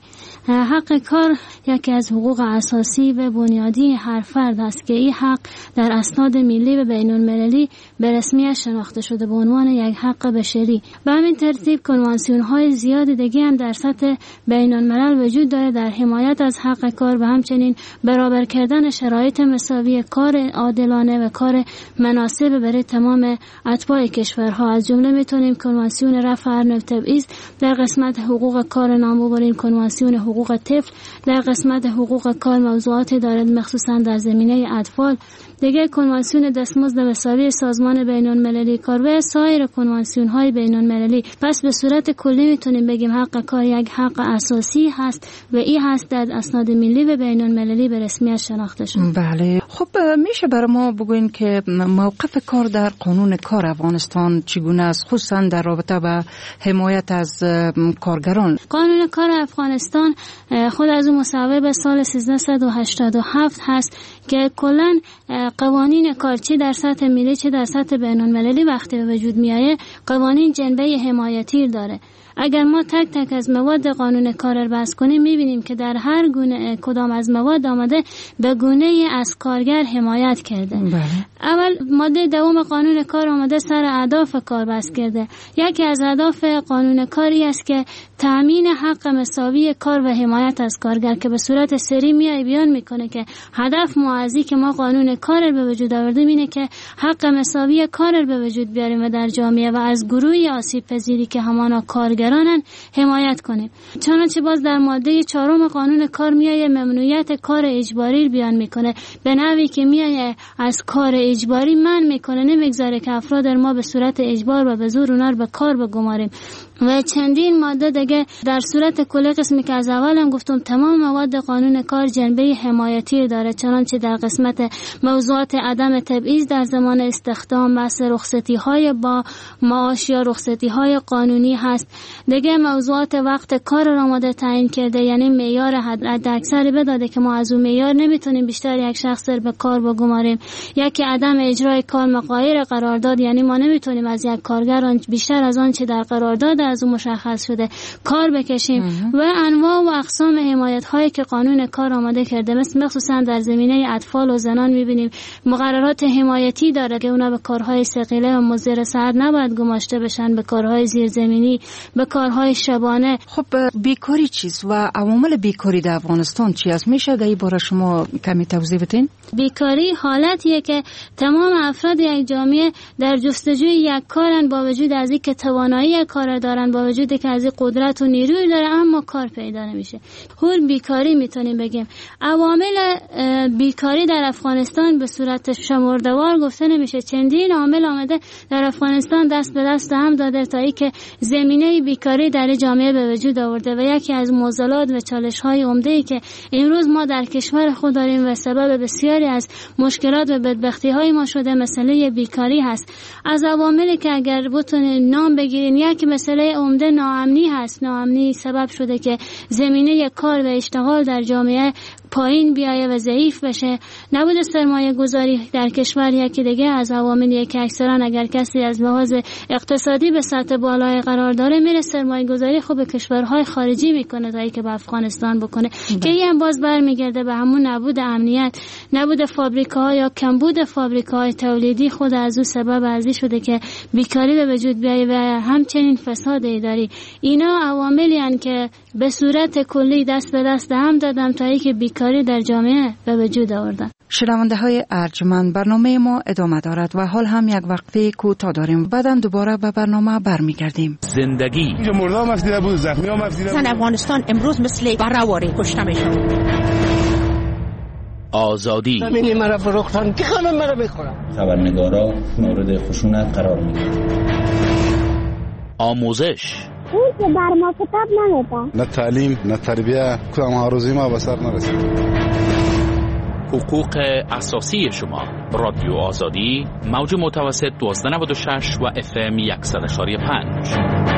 حق کار یکی از حقوق اساسی و بنیادی هر فرد است که این حق در اسناد ملی و بین المللی به رسمیت شناخته شده به عنوان یک حق بشری. به همین ترتیب کنوانسیون‌های زیادی دیگه هم در سطح بین الملل وجود داره در حمایت از حق کار و همچنین برابر کردن شرایط مساوی کار عادلانه و کار مناسب برای تمام اتباع کشورها. از جمله میتونیم کنوانسیون رفع ارنب تبعیض در قسمت حقوق کار نام ببریم، کنوانسیون حقوق طفل در قسمت حقوق کار موضوعاتی دارد مخصوصا در زمینه اطفال، دیگه کنوانسیون دستمزد مساوی سازمان بین المللی کار و سایر کنوانسیون های بین المللی. پس به صورت کلی میتونیم بگیم حق کار یک حق اساسی هست و این هست در اسناد ملی و بین المللی به رسمیت شناخته شده.
بله، خب میشه برای ما بگوین که موقف کار در قانون کار افغانستان چگونه است، خصوصا در رابطه با حمایت از کارگران؟
قانون کار افغانستان خود از اون مصوب به سال سیزده و هشتاد و هفت هست که کلا قوانین کار چه در سطح ملی چه در سطح بین المللی وقتی به وجود میایه قوانین جنبه حمایتی داره. اگر ما تک تک از مواد قانون کار رو بحث کنیم میبینیم که در هر گونه کدام از مواد آمده به گونه از کارگر حمایت کرده.
بله.
اول ماده دوم قانون کار آمده سر اهداف کار بحث کرده. یکی از اهداف قانون کاری است که تامین حق مساوی کار و حمایت از کارگر که به صورت سری میای بیان میکنه که هدف ما از که ما قانون کار به وجود آوردیم اینه که حق مساوی کار به وجود بیاریم و در جامعه و از گروه آسیب پذیری که همانا کارگرانن حمایت کنیم. چنانچه باز در ماده چهارم قانون کار میای ممنوعیت کار اجباری بیان میکنه، به نحوی که میای از کار اجباری من میکنه، نمیگذاره که افراد ما به صورت اجبار و به زور اونا رو به کار بگماریم. و چندین ماده دیگه در صورت کلی قسمی که از اولم گفتم تمام مواد قانون کار جنبه حمایتی داره، چنانچه در قسمت موضوعات عدم تبعیض در زمان استخدام، بحث رخصتی های با معاش یا رخصتی های قانونی هست. دیگه موضوعات وقت کار را آماده تعیین کرده، یعنی معیار حد اکثری بداده که ما از اون معیار نمیتونیم بیشتر یک شخص رو به کار بگماریم. یکی عدم اجرای کار مغایر قرارداد، یعنی ما نمیتونیم از یک کارگر بیشتر از آن چه در قرارداد از اون مشخص شده کار بکشیم. و انواع و اقسام حمایت هایی که قانون کار آماده کرده، مثل مخصوصا در زمینه اطفال و زنان میبینیم مقررات حمایتی داره که اونا به کارهای ثقیله و مضر صحت نباید گماشته بشن، به کارهای زیرزمینی، به کارهای شبانه.
خب بیکاری چیست و عوامل بیکاری در افغانستان چی است؟ میشه در این باره شما کمی توضیح بدین؟
بیکاری حالتیه که تمام افراد یک جامعه در جستجوی یک کارن، با وجود از اینکه توانایی کار دارن، با وجود که از این قدرت و نیروی داره، اما کار پیدا نمیشه. هول بیکاری میتونیم بگیم. عوامل بیکاری در افغانستان به صورت شمرده‌وار گفته نمیشه. چندین عامل آمده در افغانستان دست به دست هم داده تا اینکه زمینه بیکاری در جامعه به وجود آورده. و یکی از معضلات و چالش‌های عمده‌ای که امروز ما در کشور خود داریم و سبب بسیاری از مشکلات و بدبختی‌های ما شده مسئله بیکاری هست. از عواملی که اگر بتونین نام بگیرین، یکی مسئله عمده ناامنی هست. ناامنی سبب شده که زمینه کار و اشتغال در جامعه پایین بیایه و ضعیف بشه. نبود سرمایه گذاری در کشور یکی دیگه از عواملیه که اکثرا اگر کسی از لحاظ اقتصادی به سطح بالای قرار داره، میره سرمایه گذاری خوب به کشورهای خارجی میکنه تا اینکه به افغانستان بکنه ده. که این باز برمیگرده به همون نبود امنیت، نبود فابریکاها یا کمبود فابریکاهای تولیدی خود از اون سبب ازی شده که بیکاری به وجود بیایه و همچنین فساد اداری. اینا عواملی هستند که به صورت کلی دست به دست هم دادم تا اینکه بیکاری در جامعه به وجود آوردن.
شنونده های ارجمند، برنامه ما ادامه دارد و حال هم یک وقفه کوتاه داریم. بعداً دوباره به برنامه برمیگردیم.
زندگی
اینجا مردم افزیده بود، زخمی هم افزیده بود.
افغانستان امروز مثل برهواری کشته میشه.
آزادی
همینی مرا فروختن که خانم مرا بخورم.
خبرنگارا مورد خشونت قرار میگیرن.
آموزش
اون که بر ما کتاب نمیده.
نه تعلیم نه تربیه، کدام آرزوی ما به سر نرسید.
حقوق اساسی شما. رادیو آزادی، موج متوسط دوازده نود و شش و اف ام صد و پنج.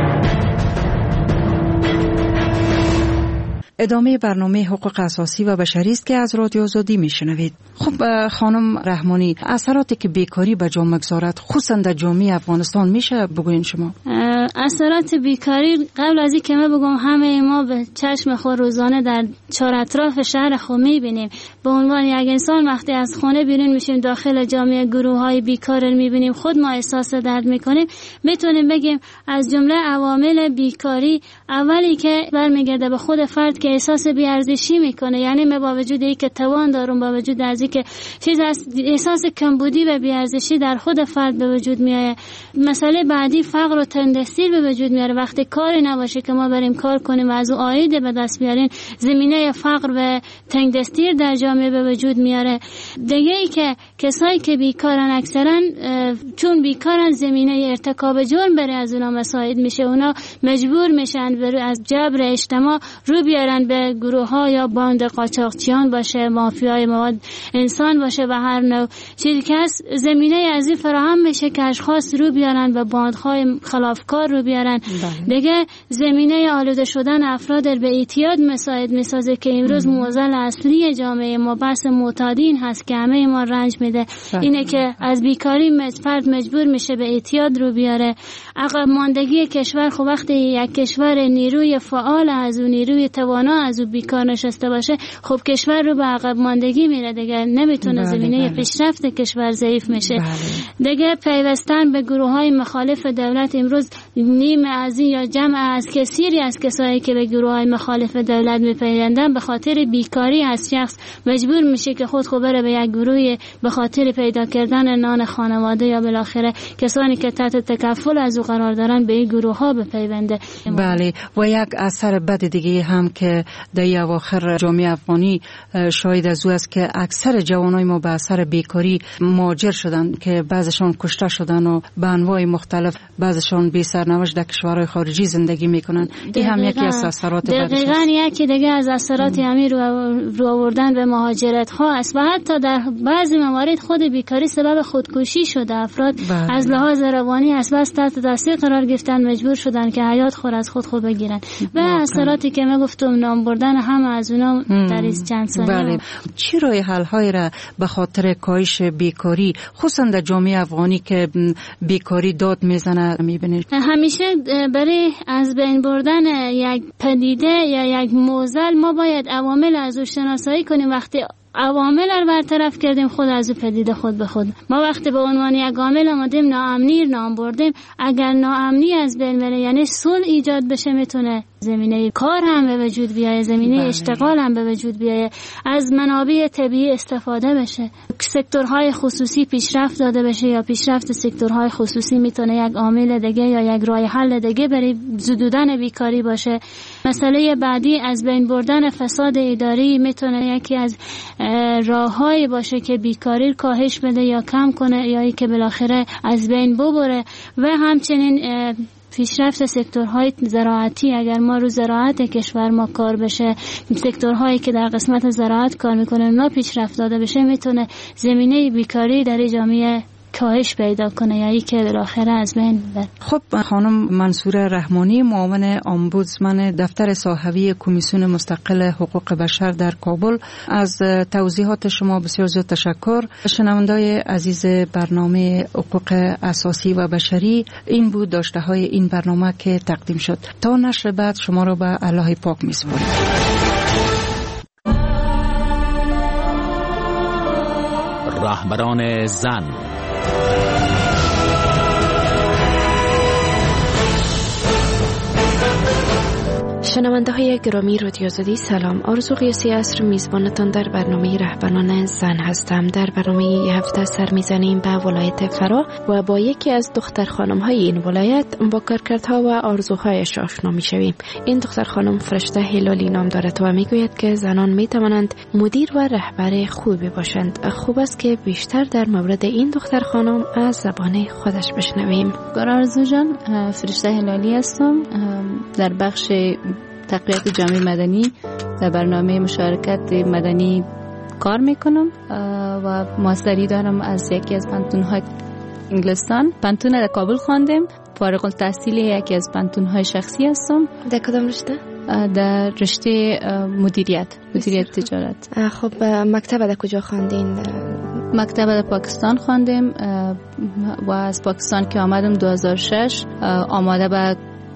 ادامه برنامه حقوق اساسی و بشری است که از رادیو آزادی میشنوید. خب خانم رحمانی، اثراتی که بیکاری به جامعه میگذارد خصوصا در جامعه افغانستان میشه بگوین شما؟
اثرات بیکاری قبل از اینکه من بگم همه ما به چشم خود روزانه در چهار اطراف شهر خود میبینیم. به عنوان یک انسان وقتی از خانه بیرون میشیم داخل جامعه گروه های بیکار رو میبینیم، خود ما احساس درد میکنیم. میتونیم بگیم از جمله عوامل بیکاری اولی که برمیگرده به خود فرد که احساس بی‌ارزشی میکنه، یعنی من با وجود اینکه توان دارم، با وجود از اینکه چیز احساس کمبودی و بی‌ارزشی در خود فرد به وجود میاد. مسئله بعدی فقر و تنگدستی به وجود میاره. وقتی کاری نباشه که ما بریم کار کنیم و از او عاید به دست بیاریم، زمینه فقر و تنگدستی در جامعه به وجود میاره. دیگه ای که کسایی که بیکارن اکثرا چون بیکارن زمینه ارتکاب جرم بره از اونا مساعد میشه، اونا مجبور میشن برو از جبر اجتماع رو بیارن به گروه ها یا باند قاچاقچیان باشه، مافیای مواد انسان باشه و هر نوع چیزی که از زمینه از این فراهم میشه که اشخاص رو بیارن و باندهای خلافکار رو بیارن. دیگه زمینه آلوده شدن افراد به اعتیاد مساعد میسازه که امروز معضل اصلی جامعه ما بحث معتادین هست که همه ما رنج میده. اینه که از بیکاری فرد مجبور میشه به اعتیاد رو بیاره. عقب ماندگی کشور، خب وقتی یک کشور نیروی فعال از اون نیروی توان تنها از او بیکار نشسته باشه، خب کشور رو به عقب ماندگی میره دیگه، نمیتونه
بله
زمینه
بله.
پیشرفت کشور ضعیف میشه.
بله.
دیگه پیوستن به گروه های مخالف دولت، امروز نیم از این یا جمع از کثیری از کسایی که به گروه های مخالف دولت میپیوندن به خاطر بیکاری از شخص مجبور میشه که خود خو بره به یک گروه به خاطر پیدا کردن نان خانواده، یا بالاخره کسانی که تحت تکفل از او قرار دارن به این گروه ها بپیونده.
بله. و یک اثر بد دیگه هم که در اواخر جامعه افغانی شاهد از او است که اکثر جوانای ما به اثر بیکاری مهاجر شدن که بعضشان کشته شدن و به انواع مختلف، بعضشان بی سرنوشت در کشورهای خارجی زندگی میکنن. این هم یکی از اثرات بدش است.
دقیقاً یکی دیگه از اثرات همین رو, رو آوردن به مهاجرت ها است و حتی در بعضی موارد خود بیکاری سبب خودکشی شده. افراد بله. از لحاظ روانی از بس تحت تاثیر قرار گرفتن، مجبور شدن که حیات خود از خود خود بگیرن. و اثراتی که من گفتم نام بردن هم از اونا در این چند سال.
بله. چی راه حل های را به خاطر کاهش بیکاری خصوصا در جامعه افغانی که بیکاری داد میزنه میبینید؟
همیشه برای از بین بردن یک پدیده یا یک معضل ما باید عوامل از او شناسایی کنیم. وقتی عوامل رو برطرف کردیم خود از پدیده خود به خود. ما وقتی به عنوان یک عامل آمدیم ناامنی نام بردیم، اگر ناامنی از بین بره یعنی صلح ایجاد بشه، میتونه زمینه کار هم به وجود بیایه، زمینه بله. اشتغال هم به وجود بیایه، از منابع طبیعی استفاده بشه، سکتورهای خصوصی پیشرفت داده بشه یا پیشرفت سکتورهای خصوصی میتونه یک عامل دیگه یا یک راه حل دیگه برای زدودن بیکاری باشه. مسئله بعدی از بین بردن فساد اداری میتونه یکی از راههایی باشه که بیکاری کاهش بده یا کم کنه یا ای که بالاخره از بین ببره. و همچنین پیشرفت سکتورهای زراعتی، اگر ما رو زراعت کشور ما کار بشه، سکتورهایی که در قسمت زراعت کار میکنه اونا پیشرفت داده بشه، میتونه زمینه بیکاری در جامعه کاهش پیدا کنه یا ای که بالاخره از بین بره.
خب خانم منصوره رحمانی، معاون امبودسمن دفتر صاحبی کمیسیون مستقل حقوق بشر در کابل، از توضیحات شما بسیار زیاد تشکر. شنوندای عزیز برنامه حقوق اساسی و بشری، این بود داشته های این برنامه که تقدیم شد. تا نشر بعد شما رو به الله پاک میسپاریم.
رهبران زن.
شنونده های گرامی رادیو آزادی سلام. آرزو قیاسی عصر میزبانتان در برنامه رهبران زن هستم. در برنامه یه هفته سر میزنیم به ولایت فرا و با یکی از دختر خانم های این ولایت با کارکردها و آرزوهایش آشنا میشویم. این دختر خانم فرشته هلالی نام دارد و میگوید که زنان میتوانند مدیر و رهبر خوبی باشند. خوب است که بیشتر در مورد این دختر خانم از زبان خودش بشنویم.
آرزو جان، فرشته هلالی هستم، در بخش تقویت جامعه مدنی در برنامه مشارکت مدنی کار میکنم و ماستری دارم از یکی از پانتون‌های انگلستان. پانتون در کابل خواندم، فارغ التحصیل یکی از پانتون‌های شخصی هستم.
در کدام رشته؟
در رشته مدیریت مدیریت تجارت.
خب مکتب در کجا خواندین؟
مکتب در پاکستان خواندم و از پاکستان که آمدم دو هزار و شش آماده به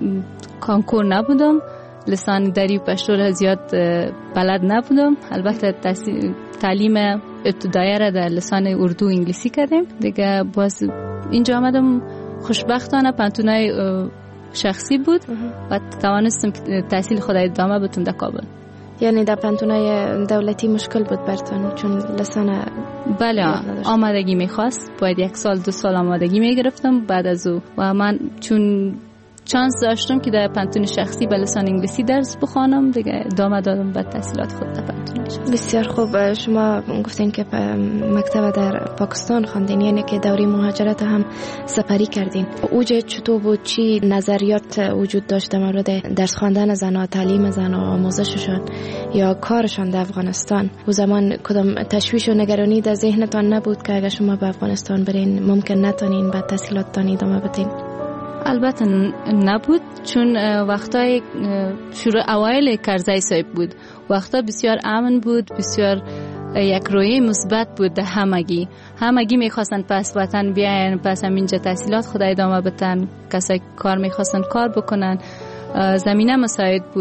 کانکور نبودم، لسان دری و پشتو را زیاد بلد نبودم. البته تعلیم ابتدایی را در لسان اردو و انگلیسی کردیم دیگه. باز اینجا آمدم، خوشبختانه پانتونای شخصی بود و توانستم تحصیل خود ادامه بدم در کابل.
یعنی در پانتونای دولتی مشکل بود براتون چون لسان؟
بله، آمادگی میخواست، باید یک سال دو سال آمادگی میگرفتم بعد از او. و من چون چانس داشتم که در پانتون شخصی به لسان انگلیسی درس بخوانم دیگه، ادامه دادم به تحصیلات خود در پانتون شخصی.
بسیار خوب. شما گفتین که مکتب در پاکستان خواندین، یعنی که دوره مهاجرت هم سپری کردین. اوج چطور بود؟ چی نظریات وجود داشت در مورد درس خواندن زن‌ها، تعلیم زن‌ها، آموزششان یا کارشان در افغانستان؟ و زمان کدام تشویش و نگرانی در ذهنتان نبود که اگر شما به افغانستان برین ممکن نتونین به تحصیلاتتان ادامه بدین؟
البته نبود، چون وقتای شروع اوایل کرزی صاحب بود، وقتا بسیار امن بود، بسیار یک رویه مثبت بود در همگی. همگی میخواستن پس وطن بیاین، پس همینجا تحصیلات خود ادامه بدن، کسایی کار میخواستن کار بکنن، زمینه مساعد بود.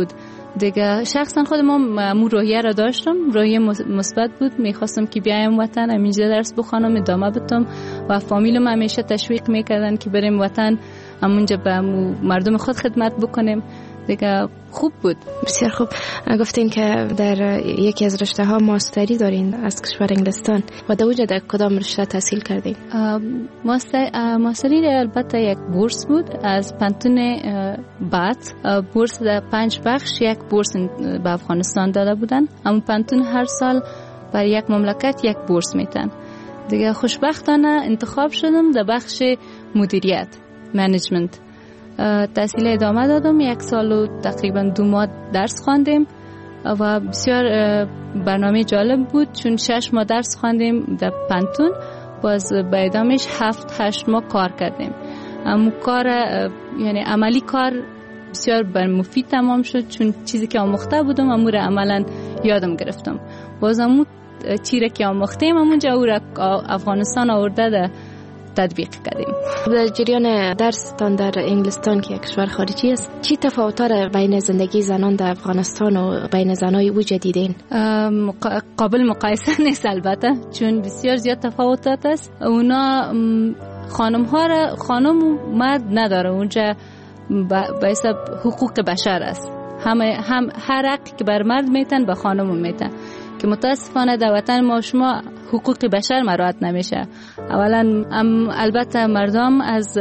دیگه شخصا خود ما مو روحیه را داشتم، روحیه مثبت بود، میخواستم که بیایم وطن، همینجا درس بخوانم، ادامه بدم و فامیلم همیشه تشویق میکردن که بریم وطن، همونجا به مردم خود خدمت بکنیم. دیگه خوب بود.
بسیار خوب. گفتین که در یکی از رشته ها ماستری دارین از کشور انگلستان و در اوجه در کدام رشته تحصیل کردین؟
ماستر ماستری البته یک بورس بود از پانتون بات. بورس در پنج بخش یک بورس به افغانستان داده بودن. اما پانتون هر سال بر یک مملکت یک بورس میتن. دیگه خوشبختانه انتخاب شدم در بخش مدیریت، منیجمنت. تحصیل ادامه دادم، یک سال و تقریبا دو ماه درس خواندیم و بسیار برنامه جالب بود، چون شش ماه درس خواندیم در پانتون، باز به ادامهش هفت هشت ماه کار کردیم. اما کار یعنی عملی کار بسیار بر مفید تمام شد، چون چیزی که آموخته بودم امور عملا یادم گرفتم. باز امو چیزی که آموختیم همونجا او را افغانستان آورده ده تطبیق کردیم.
در جریان درستان در انگلستان که یک کشور خارجی است، چی تفاوت‌ها بین زندگی زنان در افغانستان و بین زنای وجود دیدین؟
قابل مقایسه نیست البته، چون بسیار زیاد تفاوتات است. اونا خانم ها را خانم و مرد نداره، اونجا به حساب حقوق بشر است. همه هم هر حقی که بر مرد میتن به خانم میتن، که متاسفانه در وطن ما شما حقوق بشر مراعات نمیشه. اولا البته مردم از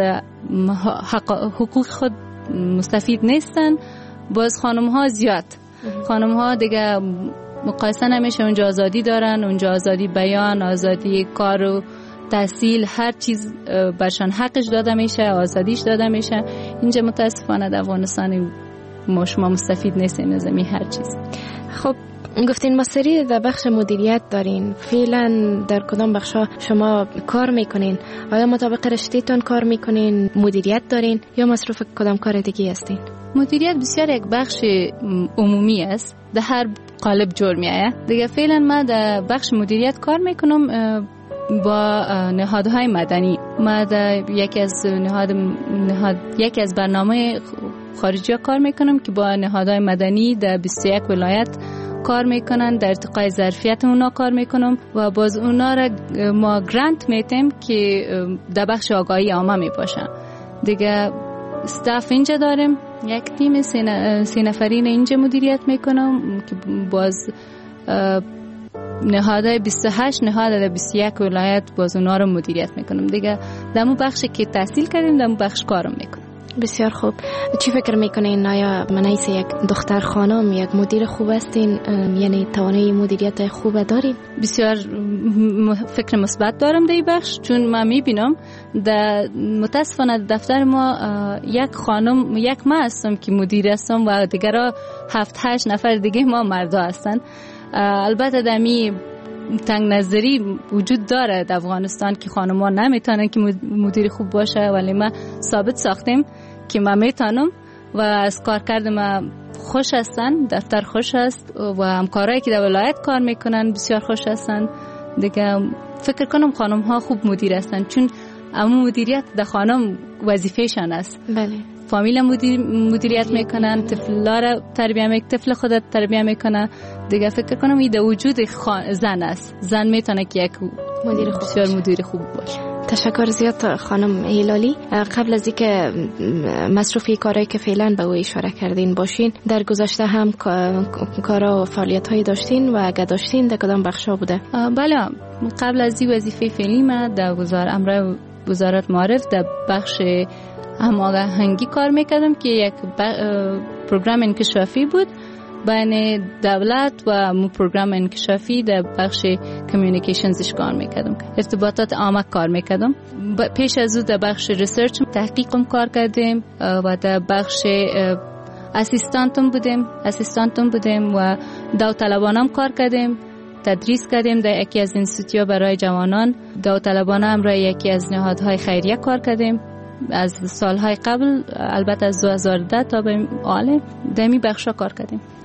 حقوق خود مستفید نیستن، باز خانم ها زیاد. خانم ها دیگه مقایسه نمیشه، اونجا آزادی دارن، اونجا آزادی بیان، آزادی کار و تحصیل، هر چیز برشان حقش داده میشه، آزادیش داده میشه. اینجا متاسفانه در افغانستان ما شما مستفید نیستیم از این هر چیز.
خب گفتین ماستری در بخش مدیریت دارین، فعلا در کدام بخش شما کار میکنین؟ آیا مطابق رشته‌تون کار میکنین، مدیریت دارین یا مصروف کدام کار دیگه هستین؟
مدیریت بسیار یک بخش عمومی است، در هر قالب جور میآید. دیگه فعلا ما در بخش مدیریت کار میکنم با نهادهای مدنی. ما در یکی از نهاد نهاد یکی از برنامه خارجی کار میکنم که با نهادهای مدنی در بیست و یک ولایت کار میکنن، در ارتقای ظرفیت اونا کار میکنم و باز اونا را ما گرانت میتیم که در بخش آگاهی عامه میباشن. دیگه استاف اینجا داریم، یک تیم سه نفرین اینجا مدیریت میکنم که باز نهادهای بیست و هشت نهاد در بیست و یک ولایت باز اونا رو مدیریت میکنم. دیگه در اون بخشی که تحصیل کردیم در اون بخش کارم میکنم.
بسیار خوب. چی فکر میکنین؟ آیا منیس یک دختر خانم یک مدیر خوب هستین؟ یعنی توانایی مدیریت خوب دارین؟
بسیار فکر مثبت دارم در این بخش، چون ما میبینم در متاسفانه دفتر ما یک خانم یک ما هستم که مدیر هستم و دیگرها هفت هشت نفر دیگه ما مردا هستن. البته دمی تنگ نظری وجود داره در افغانستان که خانم‌ها نمیتونن که مدیر خوب باشه، ولی ما ثابت ساختیم که ما میتونم و از کار کردم ما خوش هستن، دفتر خوش است و همکارایی که در ولایت کار میکنن بسیار خوش هستن. دیگه فکر کنم خانم‌ها خوب مدیر هستن، چون اما مدیریت در خانم وظیفه‌شان است.
بله.
فامیل مدیر مدیریت میکنن، طفلا را تربیت میکنن، طفل خودت تربیت میکنه. دیگه فکر کنم این در وجود خان... زن است. زن میتونه که یک
مدیر خوب
بسیار مدیر خوب باشه.
تشکر زیاد خانم هلالی. قبل از اینکه مصروفی کارهایی که فعلا به او اشاره کردین باشین، در گذشته هم کارا و فعالیت‌هایی داشتین و اگه داشتین در کدام بخشا بوده؟
بله، قبل از این وظیفه فعلی ما در وزارت امر وزارت معارف در بخش هماهنگی کار میکردم که یک پروگرام انکشافی بود بین دولت و پروگرام انکشافی در بخش کمیونیکیشنزش کار میکردم، ارتباطات عامه کار میکردم. پیش از او در بخش ریسرچ تحقیقم کار کردیم و در بخش اسیستانتم بودیم اسیستانتم بودیم و داوطلبانم کار کردیم، تدریس کردیم در یکی از انستیتوت برای جوانان. داوطلبانه هم را یکی از نهادهای خیریه کار کردیم از سالهای قبل، البته از دو هزار و ده تا به حال در می بخشا کار کردیم.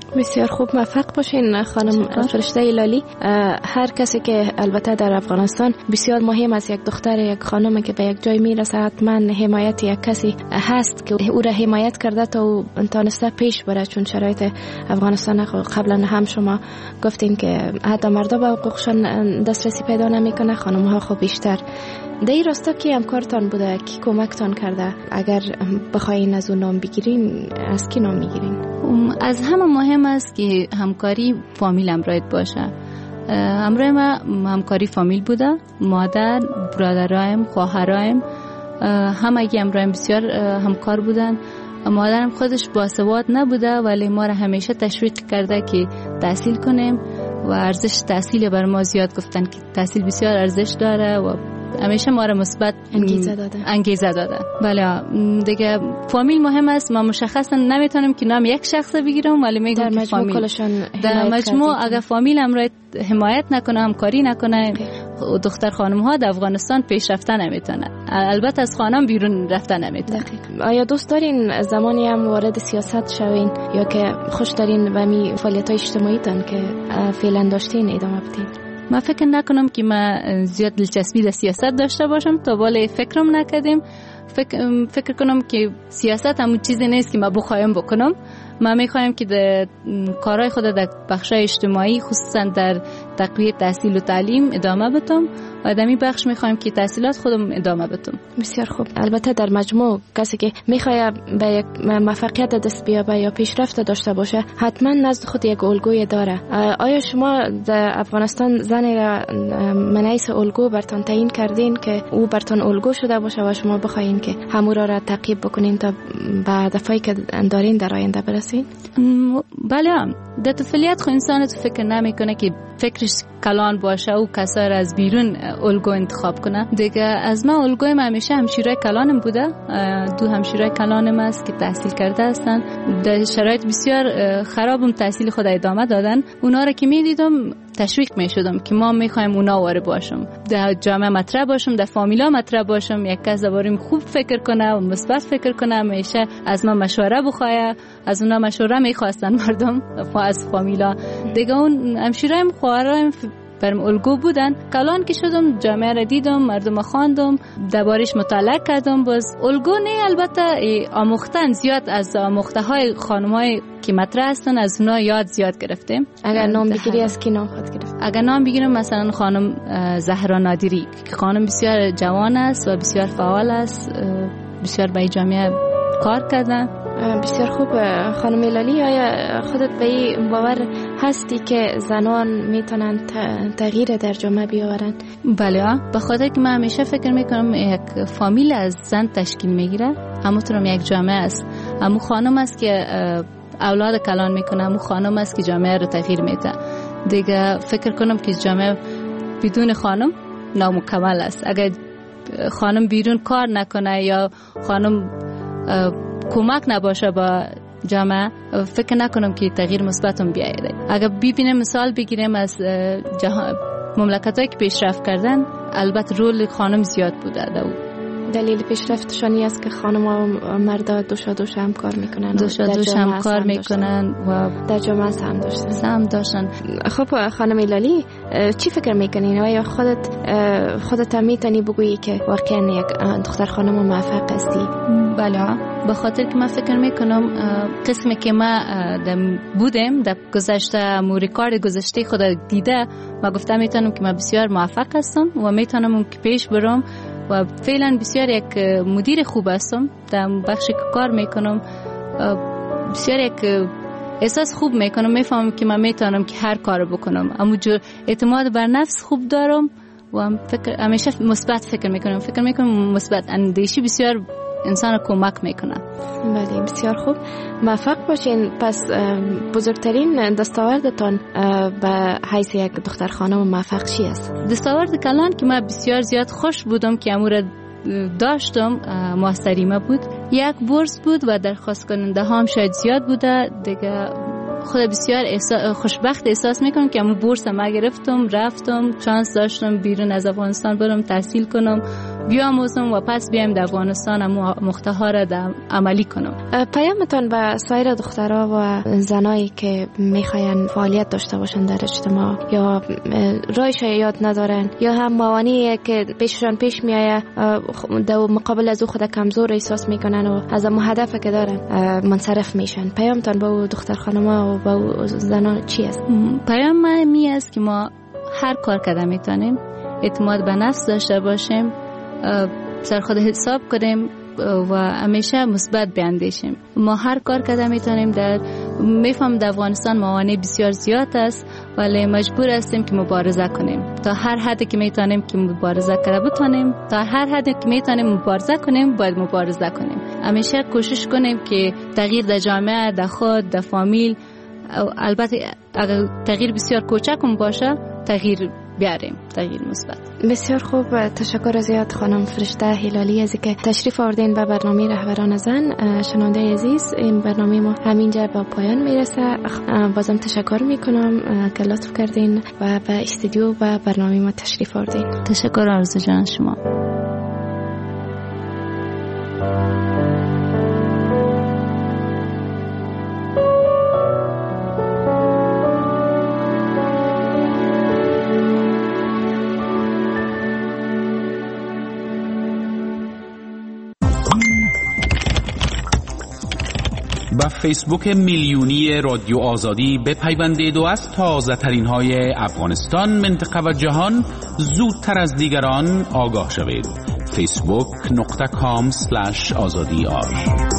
بسیار خوب، موفق باشین خانم فرشته لالی. هر کسی که البته در افغانستان بسیار مهم است، یک دختر یک خانم که به یک جای میرسه حتما حمایت یک کسی هست که او را حمایت کرده تا او تانسته پیش بره، چون شرایط افغانستان قبلا هم شما گفتین که حتی مردا به حقوقشان دسترسی پیدا نمیکنه، خانم ها خب بیشتر. در این راستا کی همکارتان بوده، کی کمکتان کرده؟ اگر بخواین از اون نام بگیرین از کی نام میگیرین؟
از همه مهم است که همکاری فامیل همراهت باشه. همراه ما همکاری فامیل بوده، مادر، برادرایم، خواهرایم همگی همراهم بسیار همکار بودن. مادرم خودش باسواد نبوده ولی ما را همیشه تشویق کرده که تحصیل کنیم و ارزش تحصیل بر ما زیاد گفتن که تحصیل بسیار ارزش داره و همیشه ما را مثبت
انگیزه داده
انگیزه داده. بله دیگه فامیل مهم است. ما مشخصا نمیتونم که نام یک شخص بگیرم ولی میگم که فامیل در مجموع اگر فامیل هم را حمایت نکنه، همکاری نکنه، دختر خانم ها در افغانستان پیشرفته نمیتونه، البته از خانم بیرون رفته نمیتونه.
آیا دوست دارین زمانی هم وارد سیاست شوین یا که خوش دارین و می فعالیت های اجتماعی تان که فعلا داشتین ادامه بدین؟
من فکر نکنم که من زیاد دلچسپی در سیاست داشته باشم، تا بالا فکرم نکردیم. فکر, فکر کنم که سیاست همون چیزی نیست که من بخوایم بکنم. من میخوایم که در کارهای خود در بخشای اجتماعی خصوصا در تقویت تحصیل و تعلیم ادامه بدم و در این بخش میخوایم که تحصیلات خودم ادامه بدم.
بسیار خوب. البته در مجموع کسی که میخواد به یک موفقیت دست بیابه یا پیشرفت داشته باشه حتما نزد خود یک الگوی داره. آیا شما در افغانستان زنی را منعیس الگو برتان تعیین کردین که او برتان الگو شده باشه و شما بخواین که همون را تعقیب بکنین تا به هدفایی که دارین در آینده برسین؟
بله، در طفولیت خو انسان تو فکر نمیکنه که فکرش کلان باشه و کسا را از بیرون الگو انتخاب کنه. دیگه از من الگوی من همیشه همشیره کلانم بوده. دو همشیره کلانم است که تحصیل کرده هستن، در شرایط بسیار خرابم تحصیل خود ادامه دادن. اونا را که میدیدم تشویق میشدم که ما میخوایم اونا واره باشم، در جامعه مطرح باشم، در فامیلا مطرح باشم، یک کس دربارم خوب فکر کنه و مثبت فکر کنه، همیشه از من مشوره بخواه. از اونا مشوره میخواستن مردم از فامیلا. دیگه اون همشیره‌ام خواهرام برم الگو بودن. کلان که شدم جامعه را دیدم، مردم خواندم، دربارش مطالعه کردم. باز الگو نه، البته آموختن زیاد از آموخته های خانم های که مطرح هستن از اونا یاد زیاد گرفتیم.
اگر نام بگیری از کی نام خواهد گرفت؟
اگر نام بگیرم مثلا خانم زهرا نادری که خانم بسیار جوان است و بسیار فعال است، بسیار به جامعه کار کردن.
بسیار خوب. خانم لالی، آیا خودت به این باور هستی که زنان میتونن تغییر در جامعه بیاورن؟
بله، به خاطر که من همیشه فکر میکنم یک فامیل از زن تشکیل میگیره، همونطورم یک جامعه است. همون خانم است که اولاد کلان میکنه، همون خانم است که جامعه رو تغییر میده. دیگه فکر کنم که جامعه بدون خانم نامکمل است. اگر خانم بیرون کار نکنه یا خانم کمک نباشه با جامعه، فکر نکنم که تغییر مثبتم بیاید. اگر ببینیم مثال بگیریم از مملکتایی که پیشرفت کردن، البته رول خانم زیاد بوده.
دلیل پیشرفتشانی است که خانم و مردا دوشا دوش هم کار میکنن،
دوشا دوش هم کار میکنن و
در جامعه سهم داشتن
سهم داشتن.
خب خانم لالی، چی فکر میکنین؟ آیا خودت خودت میتونی بگویی که واقعا یک دختر خانم موفق هستی؟
بله، به خاطر که من فکر میکنم قسمی که ما بودم در گذشته، مو ریکارد گذشته خود دیده، ما گفتم میتونم که من بسیار موفق هستم و میتونم که پیش برم و فعلا بسیار یک مدیر خوب هستم در بخشی که کار میکنم. بسیار یک احساس خوب میکنم، میفهمم که من میتونم که هر کار بکنم. اما اعتماد بر نفس خوب دارم و هم فکر همیشه مثبت فکر میکنم. فکر میکنم مثبت اندیشی بسیار انسان کمک میکنه.
بله، بسیار خوب. موفق باشین. پس بزرگترین دستاوردتان به حیث یک دختر خانم موفق چی است؟
دستاورد کلان که من بسیار زیاد خوش بودم که امور داشتم ماستریمه بود. یک بورس بود و درخواست کننده هم شاید زیاد بوده. دیگه خود بسیار احساس خوشبخت احساس میکنم که امو بورس ما گرفتم، رفتم، شانس داشتم بیرون از افغانستان برم تحصیل کنم بیاموزم و پس بیایم در افغانستان مقطع‌ها را عملی کنم.
پیامتان به سایر دخترها و زنایی که میخواین فعالیت داشته باشن در اجتماع یا رایش یاد ندارن یا هم موانعی که پیششان پیش میآید در مقابل از او خود کمزور احساس میکنن و از اون هدفی که دارن منصرف میشن، پیامتان به دختر خانم‌ها و به زنان چی است؟
پیام من می است که ما هر کار کردن میتونیم، اعتماد به نفس داشته باشیم، سر خود حساب کنیم و همیشه مثبت بیاندیشیم. ما هر کار کردن میتونیم. در میفهم در افغانستان موانع بسیار زیاد است ولی مجبور هستیم که مبارزه کنیم. تا هر حدی که میتونیم که مبارزه کرده بتونیم، تا هر حدی که میتونیم مبارزه کنیم باید مبارزه کنیم. همیشه کوشش کنیم که تغییر در جامعه، در خود، در فامیل، البته اگر تغییر بسیار کوچک باشه تغییر بیاریم، تغییر مثبت.
بسیار خوب، تشکر زیاد خانم فرشته هلالی از که تشریف آوردین به برنامه رهبران زن. شنونده عزیز، این برنامه ما همینجا به پایان میرسه. بازم تشکر میکنم که لطف کردین و به استودیو و برنامه ما تشریف آوردین.
تشکر آرزو جان شما.
با فیسبوک میلیونی رادیو آزادی بپیوندید و از تازه ترین های افغانستان، منطقه و جهان زودتر از دیگران آگاه شوید. فیسبوک نقطه کام سلش آزادی آر